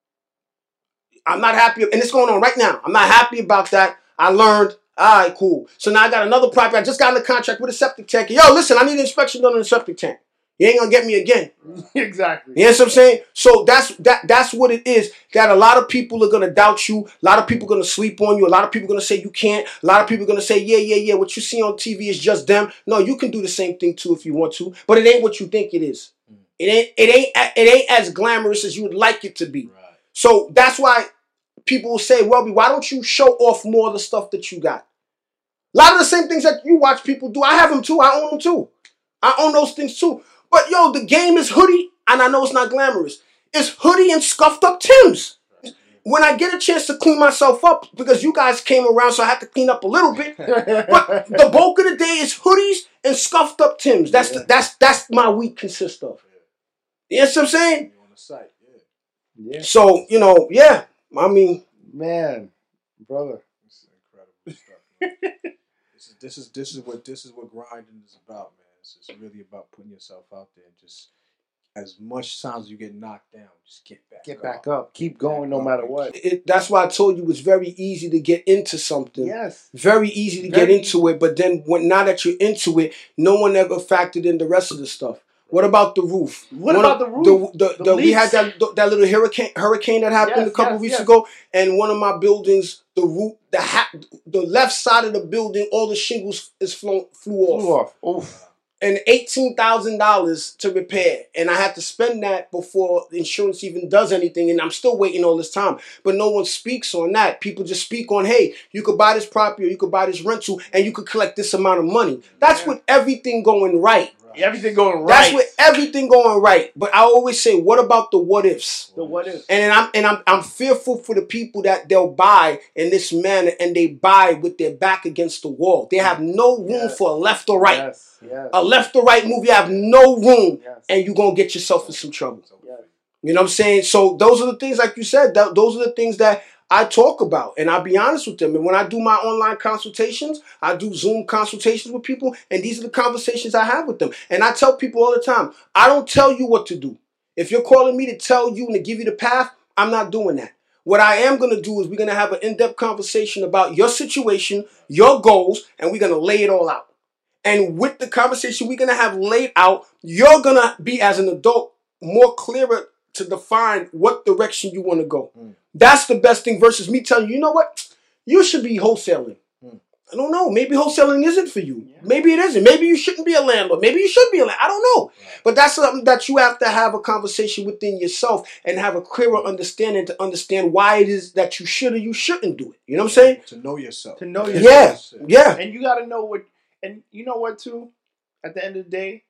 I'm not happy, and it's going on right now. I'm not happy about that. I learned, all right, cool. So now I got another property. I just got in the contract with a septic tank. Yo, listen, I need an inspection done on the septic tank. You ain't gonna get me again. Exactly. You know what I'm saying? So that's that. That's what it is. That a lot of people are gonna doubt you. A lot of people are gonna sleep on you. A lot of people are gonna say you can't. A lot of people are gonna say, yeah, yeah, yeah. What you see on T V is just them. No, you can do the same thing too if you want to, but it ain't what you think it is. It ain't. It ain't. It ain't as glamorous as you would like it to be. Right. So that's why people will say, "Welby, why don't you show off more of the stuff that you got?" A lot of the same things that you watch people do, I have them too. I own them too. I own those things too. But yo, the game is hoodie, and I know it's not glamorous. It's hoodie and scuffed up Timbs. When I get a chance to clean myself up, because you guys came around, so I had to clean up a little bit. But the bulk of the day is hoodies and scuffed up Timbs. That's yeah. the, that's that's my week consists of. You know what I'm saying? On the site, yeah. Yeah. So you know, yeah. I mean, man, brother, this is incredible stuff. this is this is this is what this is what grinding is about, man. It's just really about putting yourself out there and just as much times as you get knocked down, just get back get up. back up, keep going no matter what. It, that's why I told you it's very easy to get into something. Yes, very easy to very get into it. But then when now that you're into it, no one ever factored in the rest of the stuff. What about the roof? What one about of, the roof? The, the, the the, we had that that little hurricane hurricane that happened yes, a couple yes, weeks yes. ago, and one of my buildings, the roof, the ha- the left side of the building, all the shingles is flown, flew off. Flew off. Oof. And eighteen thousand dollars to repair, and I had to spend that before the insurance even does anything, and I'm still waiting all this time. But no one speaks on that. People just speak on, hey, you could buy this property, or you could buy this rental, and you could collect this amount of money. That's yeah. with everything going right. Everything going right. That's with everything going right. But I always say, what about the what ifs? The what ifs. And I'm and I'm I'm fearful for the people that they'll buy in this manner, and they buy with their back against the wall. They have no room yes. for a left or right. Yes. Yes. A left or right move, you have no room, yes. and you're gonna get yourself in some trouble. Yes. You know what I'm saying? So those are the things, like you said, that, those are the things that I talk about, and I'll be honest with them. And when I do my online consultations, I do Zoom consultations with people, and these are the conversations I have with them. And I tell people all the time, I don't tell you what to do. If you're calling me to tell you and to give you the path, I'm not doing that. What I am going to do is we're going to have an in-depth conversation about your situation, your goals, and we're going to lay it all out. And with the conversation we're going to have laid out, you're going to be, as an adult, more clearer to define what direction you want to go. Mm. That's the best thing versus me telling you, you know what? You should be wholesaling. Mm. I don't know. Maybe wholesaling isn't for you. Yeah. Maybe it isn't. Maybe you shouldn't be a landlord. Maybe you should be a landlord. I don't know. Yeah. But that's something that you have to have a conversation within yourself and have a clearer understanding to understand why it is that you should or you shouldn't do it. You know what I'm saying? To know yourself. To know yourself. Yeah. Yeah. And you got to know what, and you know what too? At the end of the day,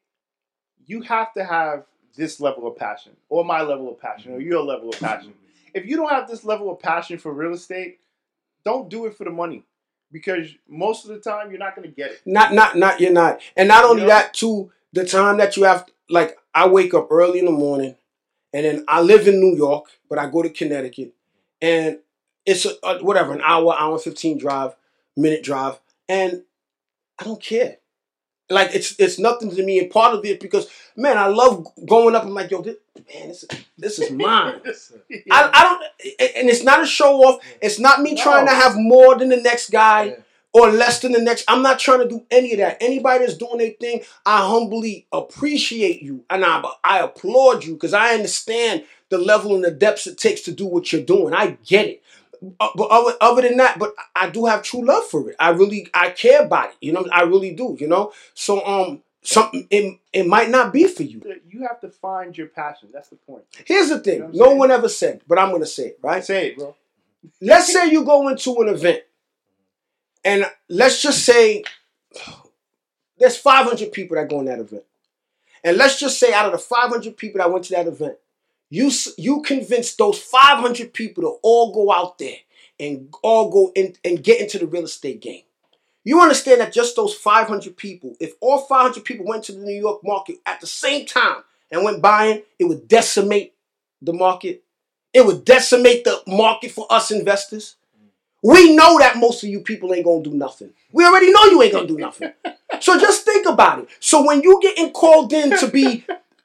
you have to have this level of passion, or my level of passion, or your level of passion. If you don't have this level of passion for real estate, don't do it for the money, because most of the time you're not going to get it. Not, not, not. You're not. And not only you know? that, too. The time that you have, like, I wake up early in the morning, and then I live in New York, but I go to Connecticut, and it's a, a, whatever, an hour, hour and fifteen drive, minute drive, and I don't care. Like, it's it's nothing to me, and part of it, because, man, I love going up and like, yo, this, man, this is, this is mine. yeah. I, I don't, and it's not a show off. It's not me no. trying to have more than the next guy yeah. or less than the next. I'm not trying to do any of that. Anybody that's doing their thing, I humbly appreciate you, and I, I applaud you, because I understand the level and the depths it takes to do what you're doing. I get it. Uh, but other, other than that, but I do have true love for it. I really, I care about it. You know, I really do. You know, so um, something it, it might not be for you. You have to find your passion. That's the point. Here's the thing: you know no saying? one ever said, but I'm gonna say it. Right? Say it, bro. Let's say you go into an event, and let's just say there's five hundred people that go in that event, and let's just say out of the five hundred people that went to that event, You you convince those five hundred people to all go out there and all go in and get into the real estate game. You understand that just those five hundred people, if all five hundred people went to the New York market at the same time and went buying, it would decimate the market. It would decimate the market for us investors. We know that most of you people ain't going to do nothing. We already know you ain't going to do nothing. So just think about it. So when you getting called in to be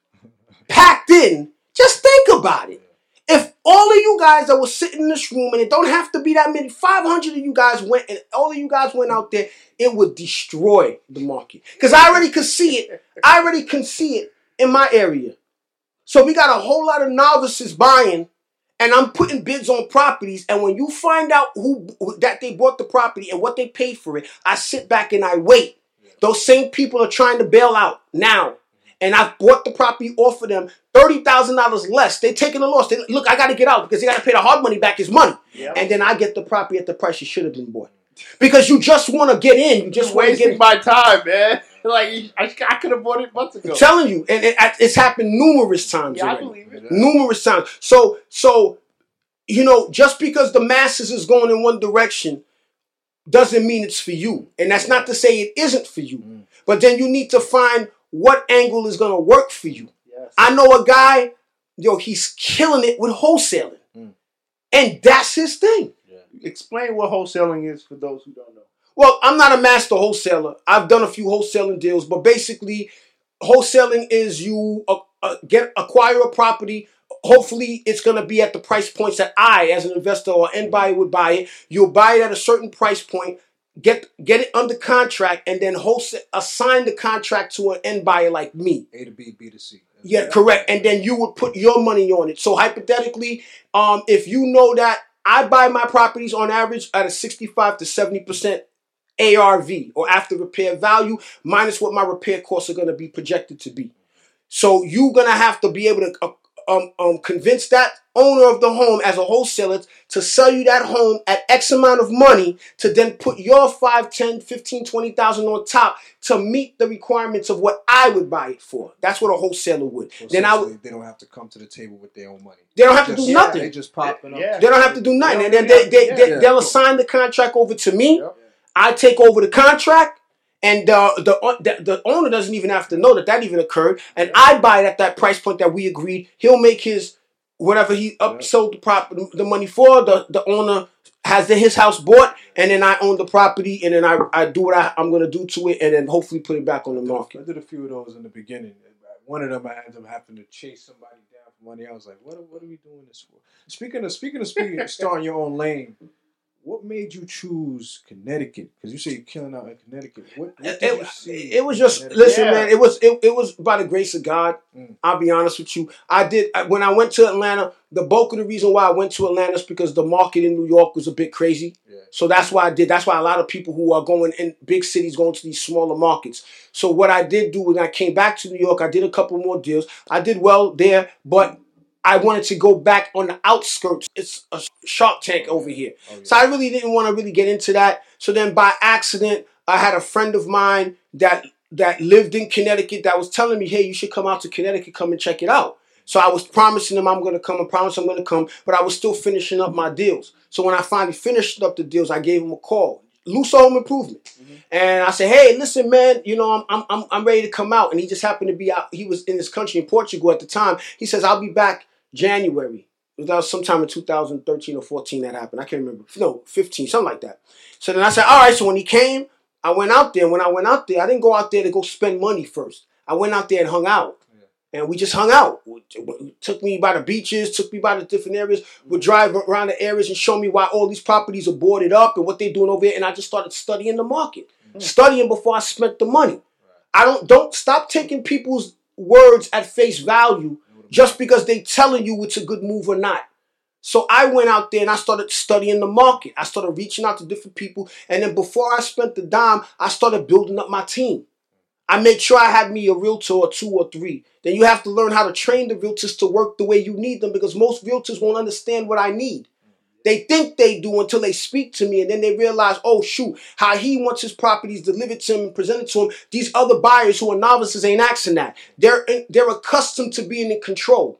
packed in, just think about it. If all of you guys that were sitting in this room, and it don't have to be that many, five hundred of you guys went, and all of you guys went out there, it would destroy the market. Because I already could see it. I already can see it in my area. So we got a whole lot of novices buying, and I'm putting bids on properties. And when you find out who that they bought the property and what they paid for it, I sit back and I wait. Those same people are trying to bail out now. And I bought the property off of them thirty thousand dollars less. They're taking a loss. They, look, I got to get out because they got to pay the hard money back his money. Yep. And then I get the property at the price it should have been bought. Because you just want to get in. You just want to get in. my time, man. Like, I, I could have bought it months ago. I'm telling you. And it, it's happened numerous times. Yeah, already. I believe it. Numerous times. So, so, you know, just because the masses is going in one direction doesn't mean it's for you. And that's not to say it isn't for you. Mm. But then you need to find what angle is going to work for you. Yes. I know a guy, yo, he's killing it with wholesaling. Mm. And that's his thing. Yeah. Explain what wholesaling is for those who don't know. Well, I'm not a master wholesaler. I've done a few wholesaling deals, but basically wholesaling is you uh, uh, get acquire a property. Hopefully it's going to be at the price points that I, as an investor or anybody would buy it. You'll buy it at a certain price point. Get get it under contract and then wholesale, assign the contract to an end buyer like me. A to B, B to C. That's yeah, correct. And then you would put your money on it. So hypothetically, um, if you know that I buy my properties on average at a sixty-five to seventy percent A R V or after repair value minus what my repair costs are going to be projected to be. So you're going to have to be able to uh, um, um, convince that owner of the home as a wholesaler to sell you that home at X amount of money to then put your five, ten, fifteen, twenty thousand on top to meet the requirements of what I would buy it for. That's what a wholesaler would. So then I would, they don't have to come to the table with their own money. They don't have just, to do yeah, nothing. They just popping up. Yeah. They don't have to do nothing. They And then they, they, yeah. they, Yeah. they'll assign the contract over to me. Yep. I take over the contract. And uh, the, the the owner doesn't even have to know that that even occurred. And I buy it at that price point that we agreed. He'll make his, whatever he upsold the property, the money for. The, the owner has the, his house bought. And then I own the property. And then I, I do what I, I'm going to do to it. And then hopefully put it back on the market. I did a few of those in the beginning. One of them I ended up having to chase somebody down for money. I was like, what, what are we doing this for? Speaking of, speaking of speaking, starting your own lane. What made you choose Connecticut? Because you say you're killing out in Connecticut. What, what did it, you see? It was just listen, yeah. man. It was it, it was by the grace of God. Mm. I'll be honest with you. I did when I went to Atlanta. The bulk of the reason why I went to Atlanta is because the market in New York was a bit crazy. Yeah. So that's why I did. That's why a lot of people who are going in big cities going to these smaller markets. So what I did do when I came back to New York, I did a couple more deals. I did well there, but I wanted to go back on the outskirts. It's a Shark Tank over here. Oh, yeah. So I really didn't want to really get into that. So then by accident, I had a friend of mine that that lived in Connecticut that was telling me, hey, you should come out to Connecticut, come and check it out. So I was promising him I'm going to come. I promised I'm going to come. But I was still finishing up my deals. So when I finally finished up the deals, I gave him a call. Luso Home Improvement. Mm-hmm. And I said, hey, listen, man, you know, I'm, I'm, I'm ready to come out. And he just happened to be out. He was in this country, in Portugal at the time. He says, I'll be back January. That was sometime in two thousand thirteen or fourteen that happened. I can't remember. No, fifteen, something like that. So then I said, all right. So when he came, I went out there. When I went out there, I didn't go out there to go spend money first. I went out there and hung out. Yeah. And we just hung out. Took me by the beaches, took me by the different areas. Would drive around the areas and show me why all these properties are boarded up and what they're doing over here. And I just started studying the market. Mm-hmm. Studying before I spent the money. Right. I don't, don't stop taking people's words at face value just because they telling you it's a good move or not. So I went out there and I started studying the market. I started reaching out to different people. And then before I spent the dime, I started building up my team. I made sure I had me a realtor or two or three. Then you have to learn how to train the realtors to work the way you need them because most realtors won't understand what I need. They think they do until they speak to me and then they realize, oh, shoot, how he wants his properties delivered to him and presented to him. These other buyers who are novices ain't asking that. They're, they're accustomed to being in control.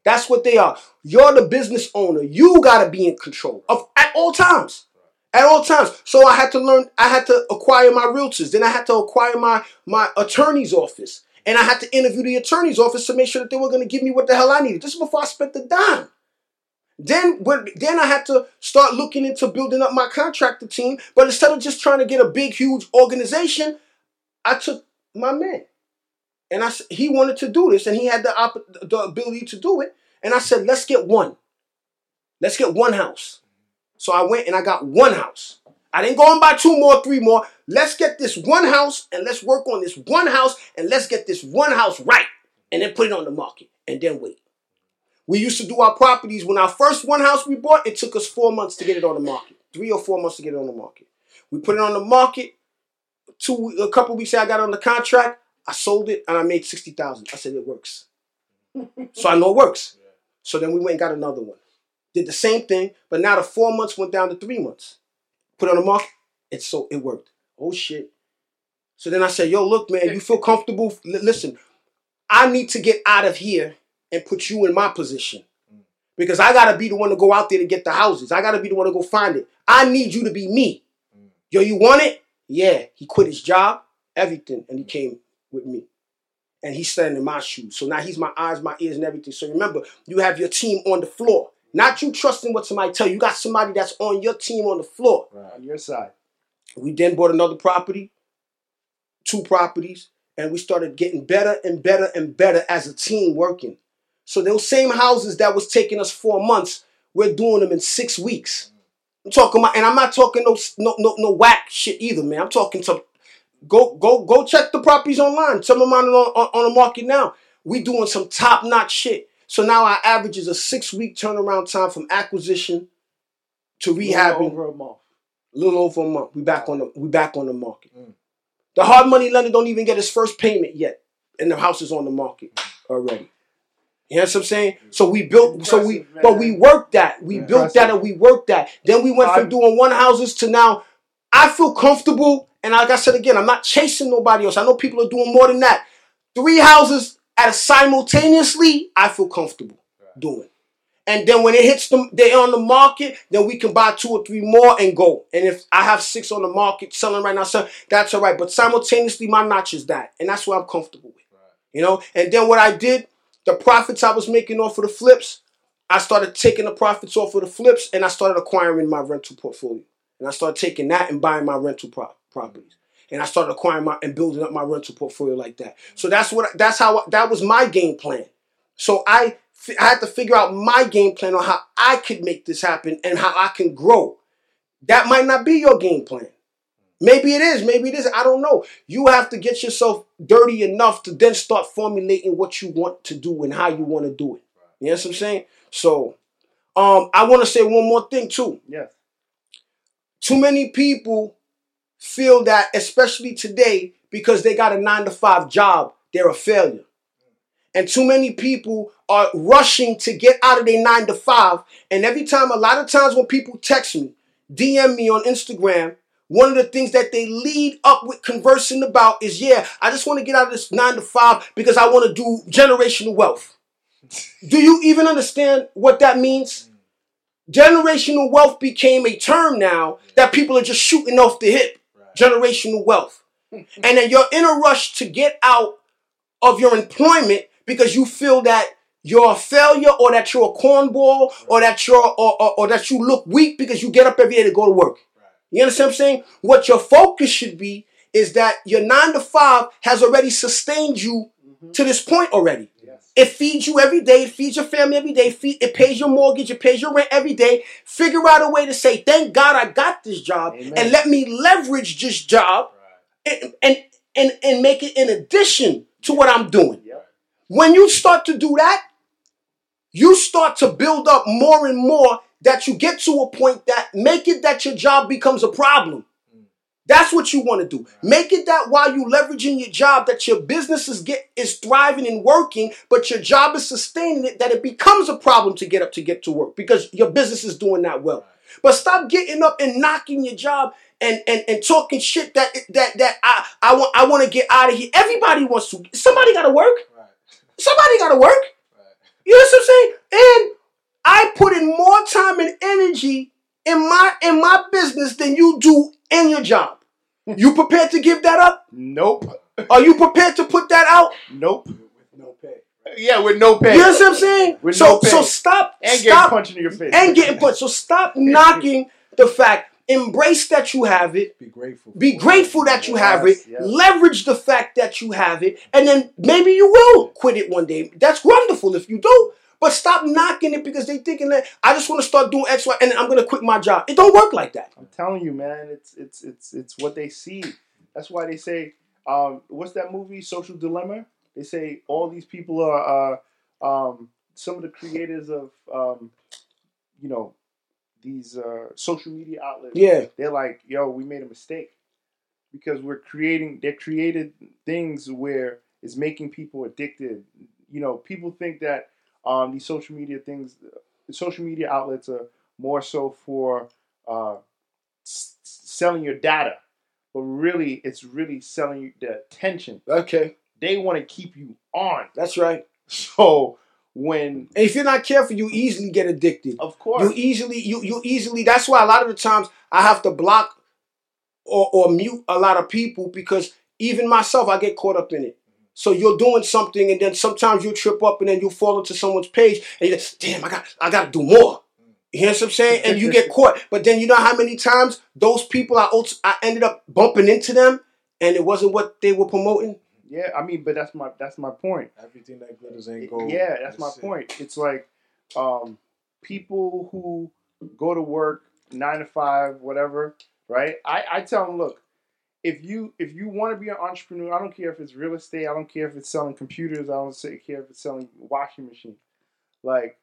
That's what they are. You're the business owner. You got to be in control of at all times. At all times. So I had to learn, I had to acquire my realtors. Then I had to acquire my, my attorney's office. And I had to interview the attorney's office to make sure that they were going to give me what the hell I needed. This is before I spent the dime. Then, when, then I had to start looking into building up my contractor team. But instead of just trying to get a big, huge organization, I took my man. And I, he wanted to do this, and he had the, op- the ability to do it. And I said, let's get one. Let's get one house. So I went and I got one house. I didn't go and buy two more, three more. Let's get this one house, and let's work on this one house, and let's get this one house right, and then put it on the market, and then wait. We used to do our properties. When our first one house we bought, it took us four months to get it on the market. Three or four months to get it on the market. We put it on the market. Two, a couple weeks after I got on the contract, I sold it, and I made sixty thousand dollars. I said, it works. So I know it works. So then we went and got another one. Did the same thing, but now the four months went down to three months. Put it on the market, it so it worked. Oh shit. So then I said, yo, look, man, you feel comfortable? L- listen, I need to get out of here and put you in my position. Because I gotta be the one to go out there to get the houses. I gotta be the one to go find it. I need you to be me. Yo, you want it? Yeah. He quit his job, everything, and he came with me. And he's standing in my shoes. So now he's my eyes, my ears, and everything. So remember, you have your team on the floor. Not you trusting what somebody tell you. You got somebody that's on your team on the floor. Right. On your side. We then bought another property, two properties, and we started getting better and better and better as a team working. So those same houses that was taking us four months, we're doing them in six weeks. I'm talking about, and I'm not talking no no no, no whack shit either, man. I'm talking to go go go check the properties online. Some of them are on, on, on the market now. We doing some top notch shit. So now our average is a six week turnaround time from acquisition to rehabbing. Over a month. A little over a month. We back on the we back on the market. Mm. The hard money lender don't even get his first payment yet, and the house is on the market already. You know what I'm saying? So we built, Impressive, so we, man. But we worked that. We Impressive. built that and we worked that. Then we went from doing one houses to now, I feel comfortable. And like I said again, I'm not chasing nobody else. I know people are doing more than that. Three houses at a simultaneously, I feel comfortable right. doing. And then when it hits them, they're on the market, then we can buy two or three more and go. And if I have six on the market selling right now, so that's all right. But simultaneously, my notch is that. And that's what I'm comfortable with. Right. You know? And then what I did, the profits I was making off of the flips, I started taking the profits off of the flips and I started acquiring my rental portfolio. And I started taking that and buying my rental pro- properties. And I started acquiring my and building up my rental portfolio like that. So that's what that's how that was my game plan. So I I had to figure out my game plan on how I could make this happen and how I can grow. That might not be your game plan. Maybe it is. Maybe it isn't. I don't know. You have to get yourself dirty enough to then start formulating what you want to do and how you want to do it. You know what I'm saying? So um, I want to say one more thing too. Yes. Too many people feel that, especially today, because they got a nine to five job, they're a failure. And too many people are rushing to get out of their nine to five. And every time, a lot of times when people text me, D M me on Instagram, one of the things that they lead up with conversing about is, yeah, I just want to get out of this nine to five because I want to do generational wealth. Do you even understand what that means? Generational wealth became a term now that people are just shooting off the hip. Generational wealth. And then you're in a rush to get out of your employment because you feel that you're a failure or that you're a cornball or that you're or, or, or that you look weak because you get up every day to go to work. You understand what I'm saying? What your focus should be is that your nine to five has already sustained you mm-hmm. to this point already. Yes. It feeds you every day. It feeds your family every day. Feed, it pays your mortgage. It pays your rent every day. Figure out a way to say, thank God I got this job. Amen. And let me leverage this job right. and, and, and, and make it in addition to what I'm doing. Yep. When you start to do that, you start to build up more and more that you get to a point that make it that your job becomes a problem. Mm. That's what you want to do. Right. Make it that while you leveraging your job, that your business is get is thriving and working, but your job is sustaining it, that it becomes a problem to get up to get to work because your business is doing that well. Right. But stop getting up and knocking your job and, and, and talking shit that that that I I want I want to get out of here. Everybody wants to. Somebody got to work. Right. Somebody got to work. You know what I'm saying? And I put in more time and energy in my in my business than you do in your job. You prepared to give that up? Nope. Are you prepared to put that out? Nope. With no pay. Yeah, with no pay. You know what I'm saying? With so no pay. so stop And stop getting punched in your face. and getting punched. So stop knocking the fact. Embrace that you have it. Be grateful. Be grateful that you have it. Yes, yes. Leverage the fact that you have it. And then maybe you will quit it one day. That's wonderful if you do. But stop knocking it because they thinking that I just want to start doing X, Y, and I'm going to quit my job. It don't work like that. I'm telling you, man, it's it's it's it's what they see. That's why they say, um, what's that movie, Social Dilemma? They say all these people are uh, um, some of the creators of, um, you know, these uh, social media outlets. Yeah. They're like, yo, we made a mistake because we're creating. They created things where it's making people addicted. You know, people think that um, these social media things, social media outlets are more so for uh, s- selling your data. But really, it's really selling you the attention. Okay. They want to keep you on. That's right. So when, And if you're not careful, you easily get addicted. of course, You easily, you you easily. That's why a lot of the times I have to block or, or mute a lot of people because even myself, I get caught up in it. So you're doing something, and then sometimes you trip up, and then you fall into someone's page, and you're like, damn, I got, I got to do more. You hear what I'm saying? And you get caught. But then you know how many times those people, I, I ended up bumping into them, and it wasn't what they were promoting. yeah, I mean, but that's my that's my point. Everything that glitters ain't gold. Yeah, that's my it. point. It's like um, people who go to work nine to five, whatever, right? I, I tell them, look, if you if you want to be an entrepreneur, I don't care if it's real estate, I don't care if it's selling computers, I don't care if it's selling washing machines. Like,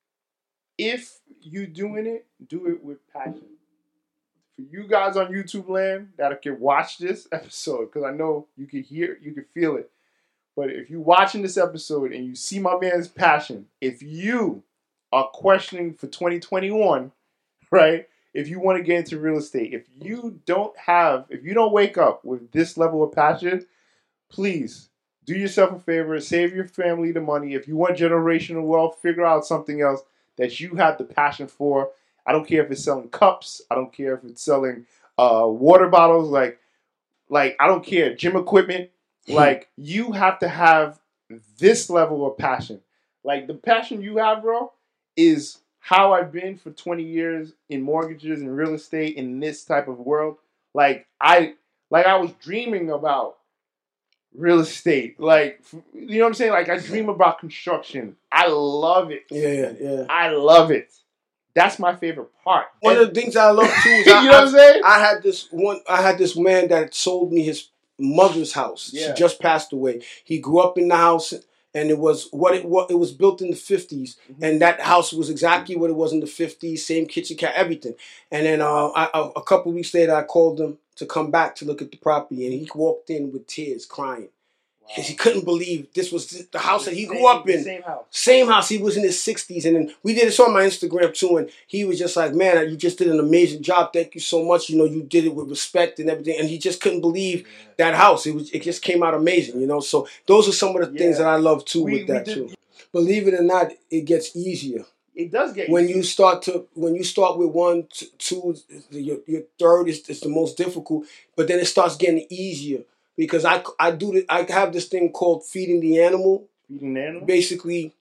if you doing it, do it with passion. For you guys on YouTube land that can watch this episode, because I know you can hear, you can feel it. But if you're watching this episode and you see my man's passion, if you are questioning for twenty twenty-one, right? If you want to get into real estate, if you don't have, if you don't wake up with this level of passion, please do yourself a favor, save your family the money. If you want generational wealth, figure out something else that you have the passion for. I don't care if it's selling cups. I don't care if it's selling uh, water bottles. Like, like I don't care, gym equipment. Like, you have to have this level of passion. Like, the passion you have, bro, is how I've been for twenty years in mortgages and real estate in this type of world. Like, I like I was dreaming about real estate. Like, you know what I'm saying? Like, I dream about construction. I love it. Yeah, yeah. I love it. That's my favorite part. One And- of the things I love too is you I, know what I'm saying? I had this one. I had this man that sold me his mother's house. Yeah. She just passed away. He grew up in the house, and it was what it what it was built in the fifties, Mm-hmm. and that house was exactly what it was in the fifties. Same kitchen, cat, everything. And then uh, I, a, a couple weeks later, I called him to come back to look at the property, and he walked in with tears, crying. Because he couldn't believe this was the house that he grew up in. Same house. Same house. He was in his sixties. And then we did this on my Instagram too. And he was just like, man, you just did an amazing job. Thank you so much. You know, you did it with respect and everything. And he just couldn't believe that house. It was. It just came out amazing, you know. So those are some of the things Yeah. that I love too We- with that we did- too. Believe it or not, it gets easier. It does get When easy. you start to, when you start with one, t- two, your, your third is, is the most difficult. But then it starts getting easier. Because I, I do the, I have this thing called feeding the animal. feeding the animal. Basically,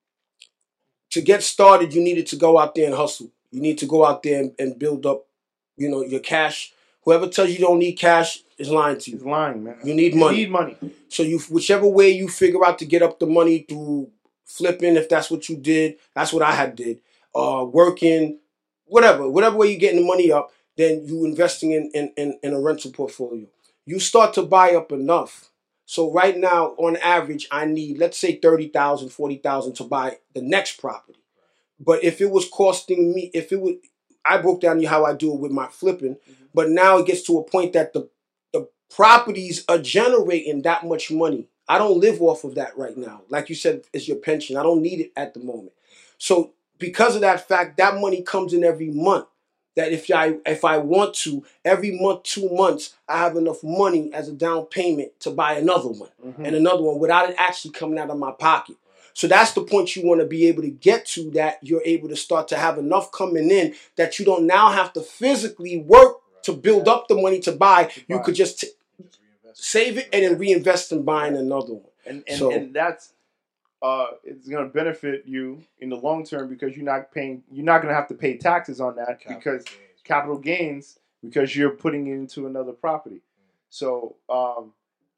to get started, you needed to go out there and hustle. You need to go out there and, and build up, you know, your cash. Whoever tells you you don't need cash is lying to He's you. lying, man. You need You money. need money. So you, whichever way you figure out to get up the money through flipping, if that's what you did, that's what I had did. Uh, working, whatever, whatever way you're getting the money up, then you investing in, in, in, in a rental portfolio. You start to buy up enough. So right now, on average, I need, let's say thirty thousand dollars, forty thousand dollars to buy the next property. But if it was costing me, if it would, I broke down how I do it with my flipping, mm-hmm. But now it gets to a point that the the properties are generating that much money. I don't live off of that right now. Like you said, it's your pension. I don't need it at the moment. So because of that fact, that money comes in every month. That if I if I want to, every month, two months, I have enough money as a down payment to buy another one mm-hmm. and another one without it actually coming out of my pocket. So that's the point you want to be able to get to, that you're able to start to have enough coming in that you don't now have to physically work to build up the money to buy. You could just t- save it and then reinvest in buying another one. And and, So- and that's uh, it's going to benefit you in the long term because you're not paying. You're not going to have to pay taxes on that because capital gains because you're putting it into another property. So, um,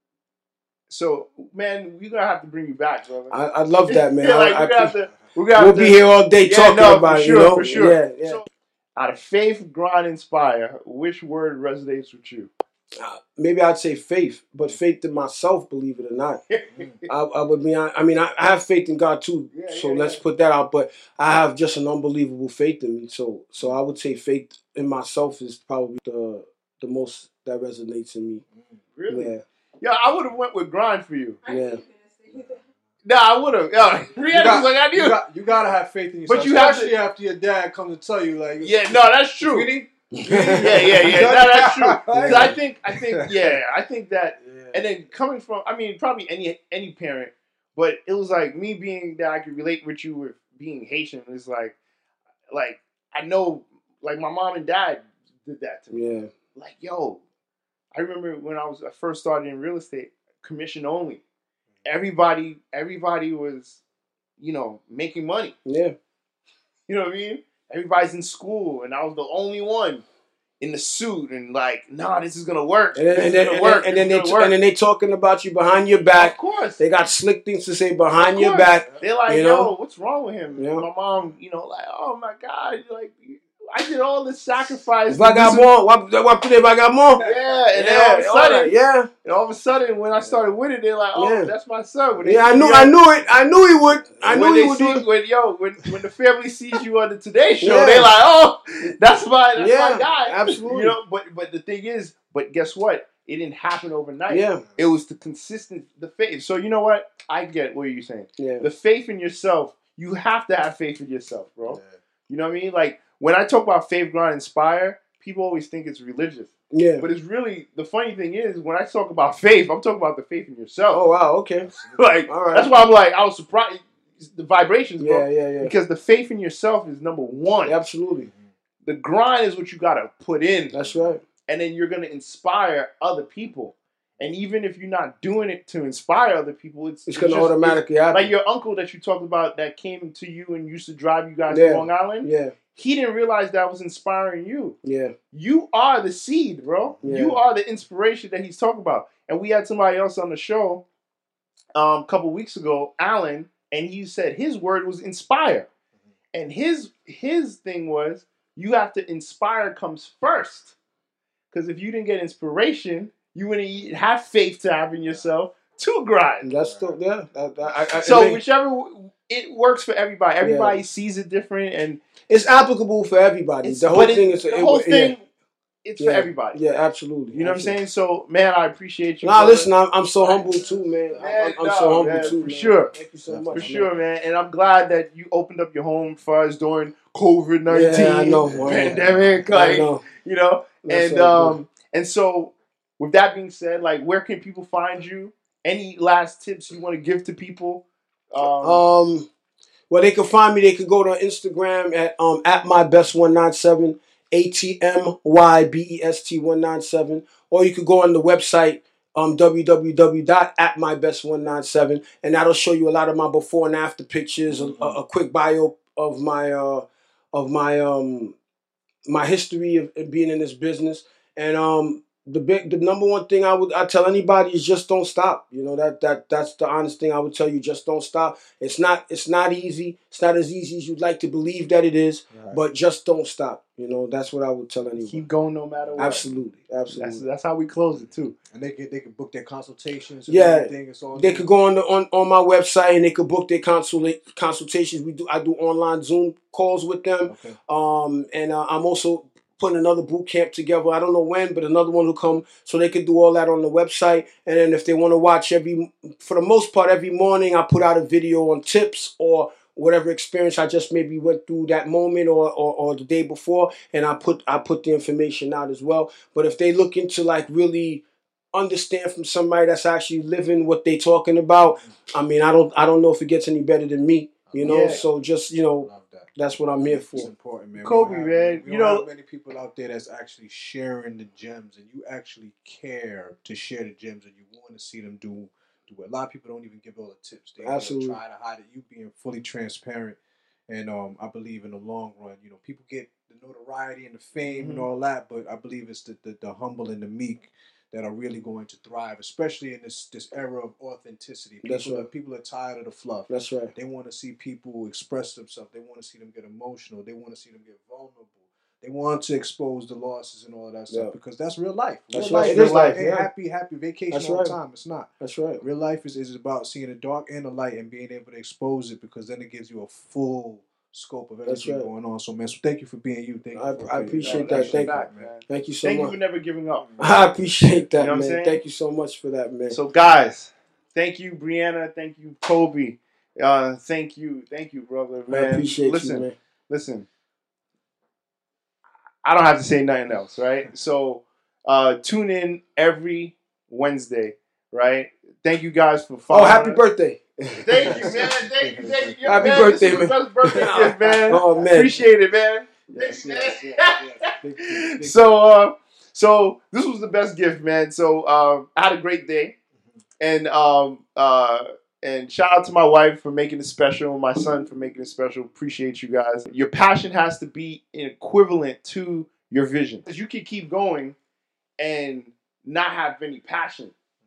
so man, we're gonna have to bring you back, brother. I, I love that, man. yeah, like, I, we're I, gonna have to, we're gonna have we'll to, be here all day yeah, talking no, about for it, sure, you know? for sure. Yeah, yeah. So, out of faith, grind, inspire, which word resonates with you? Uh, maybe I'd say faith, but faith in myself, believe it or not. I, I would be. I mean, I, I have faith in God too. Yeah, so yeah, let's yeah. put that out. But I have just an unbelievable faith in me. So, so I would say faith in myself is probably the the most that resonates in me. Really? Yeah, Yeah, I would have went with grind for you. yeah. Nah, I would have. Yeah, Rihanna's got- like I knew. You, got, you gotta have faith in yourself. But you have especially after your dad comes to tell you, like, Yeah, no, that's true. Sweetie, yeah, yeah, yeah. No, that's true. 'Cause I think, I think, yeah, I think that, Yeah. and then coming from, I mean, probably any any parent, but it was like me being that I could relate with you with being Haitian. It's like, like I know, like my mom and dad did that to me. Yeah, Like, yo, I remember when I was I first started in real estate, commission only. Everybody, everybody was, you know, making money. yeah. You know what I mean? Everybody's in school, and I was the only one in the suit, and like, nah, this is gonna work. And then, this and is then, gonna and work. then, and then this they is gonna and then they talking about you behind your work. back. Of course, They got slick things to say behind Of your course. back. They're like, you yo, know? what's wrong with him? Yeah. My mom, you know, like, oh my god, like, I did all this sacrifice. If I got more, what, what if I got more? Yeah, and then Yeah, all of a all sudden, that, yeah. and all of a sudden, when I started with it, they're like, oh, Yeah. that's my son. When they Yeah, I see knew, you I on- knew it. I knew he would. I when knew they he would see, do it. when yo, when when the family sees you on the Today Show, Yeah. they like, oh, that's my that's Yeah, my guy. absolutely. You know, but but the thing is, but guess what? It didn't happen overnight. Yeah, It was the consistent, the faith. So you know what? I get what you're saying. yeah, The faith in yourself. You have to have faith in yourself, bro. Yeah. You know what I mean? Like when I talk about faith, grind, inspire, people always think it's religious, yeah. but it's really the funny thing is when I talk about faith, I'm talking about the faith in yourself. Oh wow, okay. like All right. that's why I'm like I was surprised. The vibrations, bro. Yeah, yeah, yeah. Because the faith in yourself is number one. Absolutely. The grind is what you got to put in. That's right. And then you're going to inspire other people. And even if you're not doing it to inspire other people, it's, It's gonna just- automatically it's- happen. Like your uncle that you talked about that came to you and used to drive you guys Yeah. to Long Island. Yeah, He didn't realize that was inspiring you. yeah, You are the seed, bro. Yeah. You are the inspiration that he's talking about. And we had somebody else on the show um, a couple weeks ago, Alan, and he said his word was inspire. And his his thing was you have to inspire comes first. Because if you didn't get inspiration, you wouldn't have faith to have in yourself to grind. that's still yeah. That, that, I, I, So it, may- whichever it works for everybody. Everybody sees it different, and it's applicable for everybody. it's, The whole but it- thing is the it- whole yeah, thing. It's yeah, for everybody. Yeah, absolutely. You know what I'm absolutely. saying? So, man, I appreciate you. Nah, brother. listen, I'm, I'm so humble too, man. Man, I'm, I'm no, so humble man, too, for man. sure. Thank you so much, For man. sure, man. And I'm glad that you opened up your home for us during COVID nineteen Yeah, I know, man. pandemic. I Like, know. you know, That's and so um, and so with that being said, like, where can people find you? Any last tips you want to give to people? Um, Um, well, they can find me. They can go to Instagram at um at my best one nine seven, A T M Y B E S T one nine seven, or you could go on the website um w w w dot at my best one nine seven, and that'll show you a lot of my before and after pictures, a, a quick bio of my uh of my um my history of, of being in this business, and um. The big, the number one thing I would I tell anybody is just don't stop. You know that that that's the honest thing I would tell you. Just don't stop. It's not it's not easy. It's not as easy as you'd like to believe that it is. Right. But just don't stop. You know that's what I would tell anyone. keep going no matter what. Absolutely, That's absolutely. that's how we close it too. And they can they can book their consultations. And Yeah. everything. It's all They could go on the on, on my website and they could book their consula- consultations. We do I do online Zoom calls with them. Okay. Um, and uh, I'm also putting another boot camp together. I don't know when, but another one will come, so they could do all that on the website. And then if they want to watch every, for the most part, every morning I put out a video on tips or whatever experience I just maybe went through that moment or, or, or the day before, and I put I put the information out as well. But if they look into like really understand from somebody that's actually living what they talking about, I mean, I don't I don't know if it gets any better than me, you know. Yeah. So just, you know, Love that. that's what I'm here It's for. important, man. Kobe, We don't have, man, We you don't know- have many people out there that's actually sharing the gems, and you actually care to share the gems, and you want to see them do do it. A lot of people don't even give all the tips. They, Absolutely. they try to hide it. You being fully transparent, and um, I believe in the long run, you know, people get the notoriety and the fame and Mhm. all that, but I believe it's the, the the humble and the meek that are really going to thrive, especially in this this era of authenticity. People, That's right. are, people are tired of the fluff. That's right. They want to see people express themselves. They want to see them get emotional. They want to see them get vulnerable. They want to expose the losses and all of that stuff Yeah. because that's real life. Real That's life right. is It is like life, ain't yeah. happy, happy vacation That's all right. the time. It's not. That's right. Real life is, is about seeing the dark and the light and being able to expose it because then it gives you a full scope of That's everything right. going on. So, man, so thank you for being you. Thank you I- for, I for- appreciate no, that. Thank you, you. man. Thank you so Thank you much. for never giving up. I appreciate that, You know what I'm man. saying? Thank you so much for that, man. So, guys, thank you, Brianna. Thank you, Kobe. Uh, thank you, thank you, brother. Man, I appreciate listen, you, man. listen. I don't have to say nothing else, right? So, uh, tune in every Wednesday, right? Thank you guys for Oh, following. happy birthday. Thank you, man. Thank you, thank you. Happy man. birthday, This was the man. best birthday gift, man. Oh, man. Appreciate it, man. Yes, Thank you, yes, man. yes, yes. Big, big, big So, uh, so this was the best gift, man. So, um, I had a great day, and um, uh, and shout out to my wife for making it special, my son for making it special. Appreciate you guys. Your passion has to be equivalent to your vision, because you can keep going and not have any passion,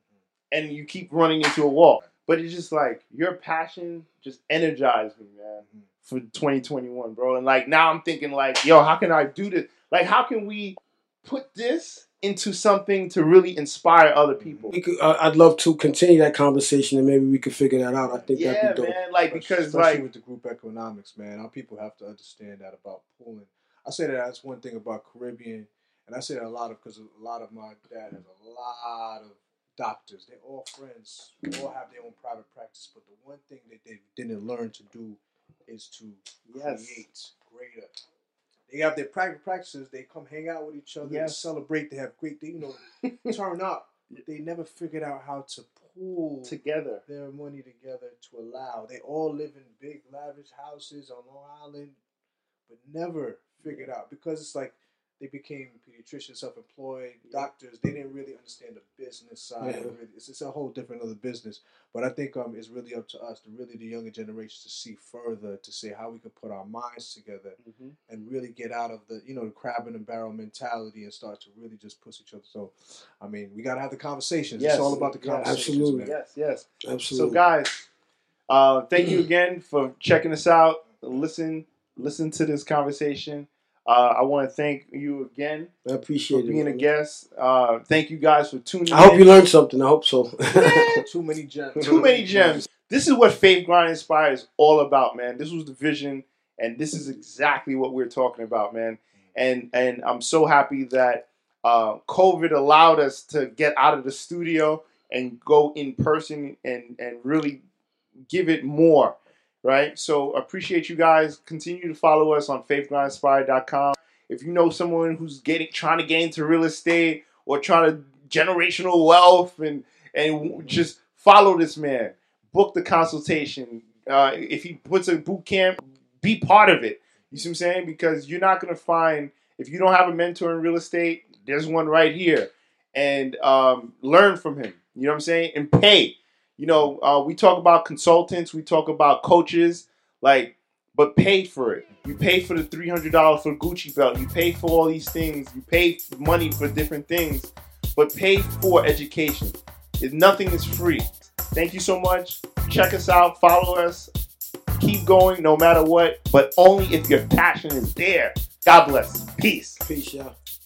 and you keep running into a wall. But it's just like your passion just energized me, man, for twenty twenty-one, bro. And like now I'm thinking like, yo, how can I do this? Like, how can we put this into something to really inspire other people? We could, uh, I'd love to continue that conversation and maybe we could figure that out. I think Yeah, that'd be dope. man. Like because especially like with the group economics, man, our people have to understand that about pooling. I say that that's one thing about Caribbean, and I say that a lot of because a lot of my dad has a lot of doctors. They're all friends. We all have their own private practice, but the one thing that they didn't learn to do is to Yes. create greater. They have their private practices. They come hang out with each other, they Yes. celebrate. They have great, they, you know, turn up. But they never figured out how to pool together. their money together to allow. They all live in big, lavish houses on Long Island, but never figured out because it's like they became pediatricians, self-employed, doctors. They didn't really understand the business side. Yeah. Of it. It's, it's a whole different other business. But I think um, it's really up to us, to really the younger generation, to see further, to say how we can put our minds together Mm-hmm. and really get out of the, you know, the crab in the barrel mentality and start to really just push each other. So, I mean, we got to have the conversations. Yes. It's all about the Yeah, conversations, absolutely. man. Yes, yes. Absolutely. So guys, uh, thank you again for checking us out. Listen, listen to this conversation. Uh, I want to thank you again I for appreciate it. being a man. guest. Uh, thank you guys for tuning I hope in. you learned something. I hope so. Too many gems. Too many gems. This is what Faith Grind Inspire is all about, man. This was the vision, and this is exactly what we're talking about, man. And and I'm so happy that uh, COVID allowed us to get out of the studio and go in person and and really give it more, right? So appreciate you guys. Continue to follow us on faith grind inspire dot com. If you know someone who's getting trying to get into real estate or trying to generational wealth and and just follow this man, book the consultation. Uh, if he puts a boot camp, be part of it. You see what I'm saying? Because you're not gonna find, if you don't have a mentor in real estate, there's one right here, and um, learn from him. You know what I'm saying? And pay. You know, uh, we talk about consultants, we talk about coaches, like, but pay for it. You pay for the three hundred dollars for Gucci belt. You pay for all these things. You pay money for different things, but pay for education. If nothing is free. Thank you so much. Check us out. Follow us. Keep going no matter what, but only if your passion is there. God bless. Peace. Peace, y'all.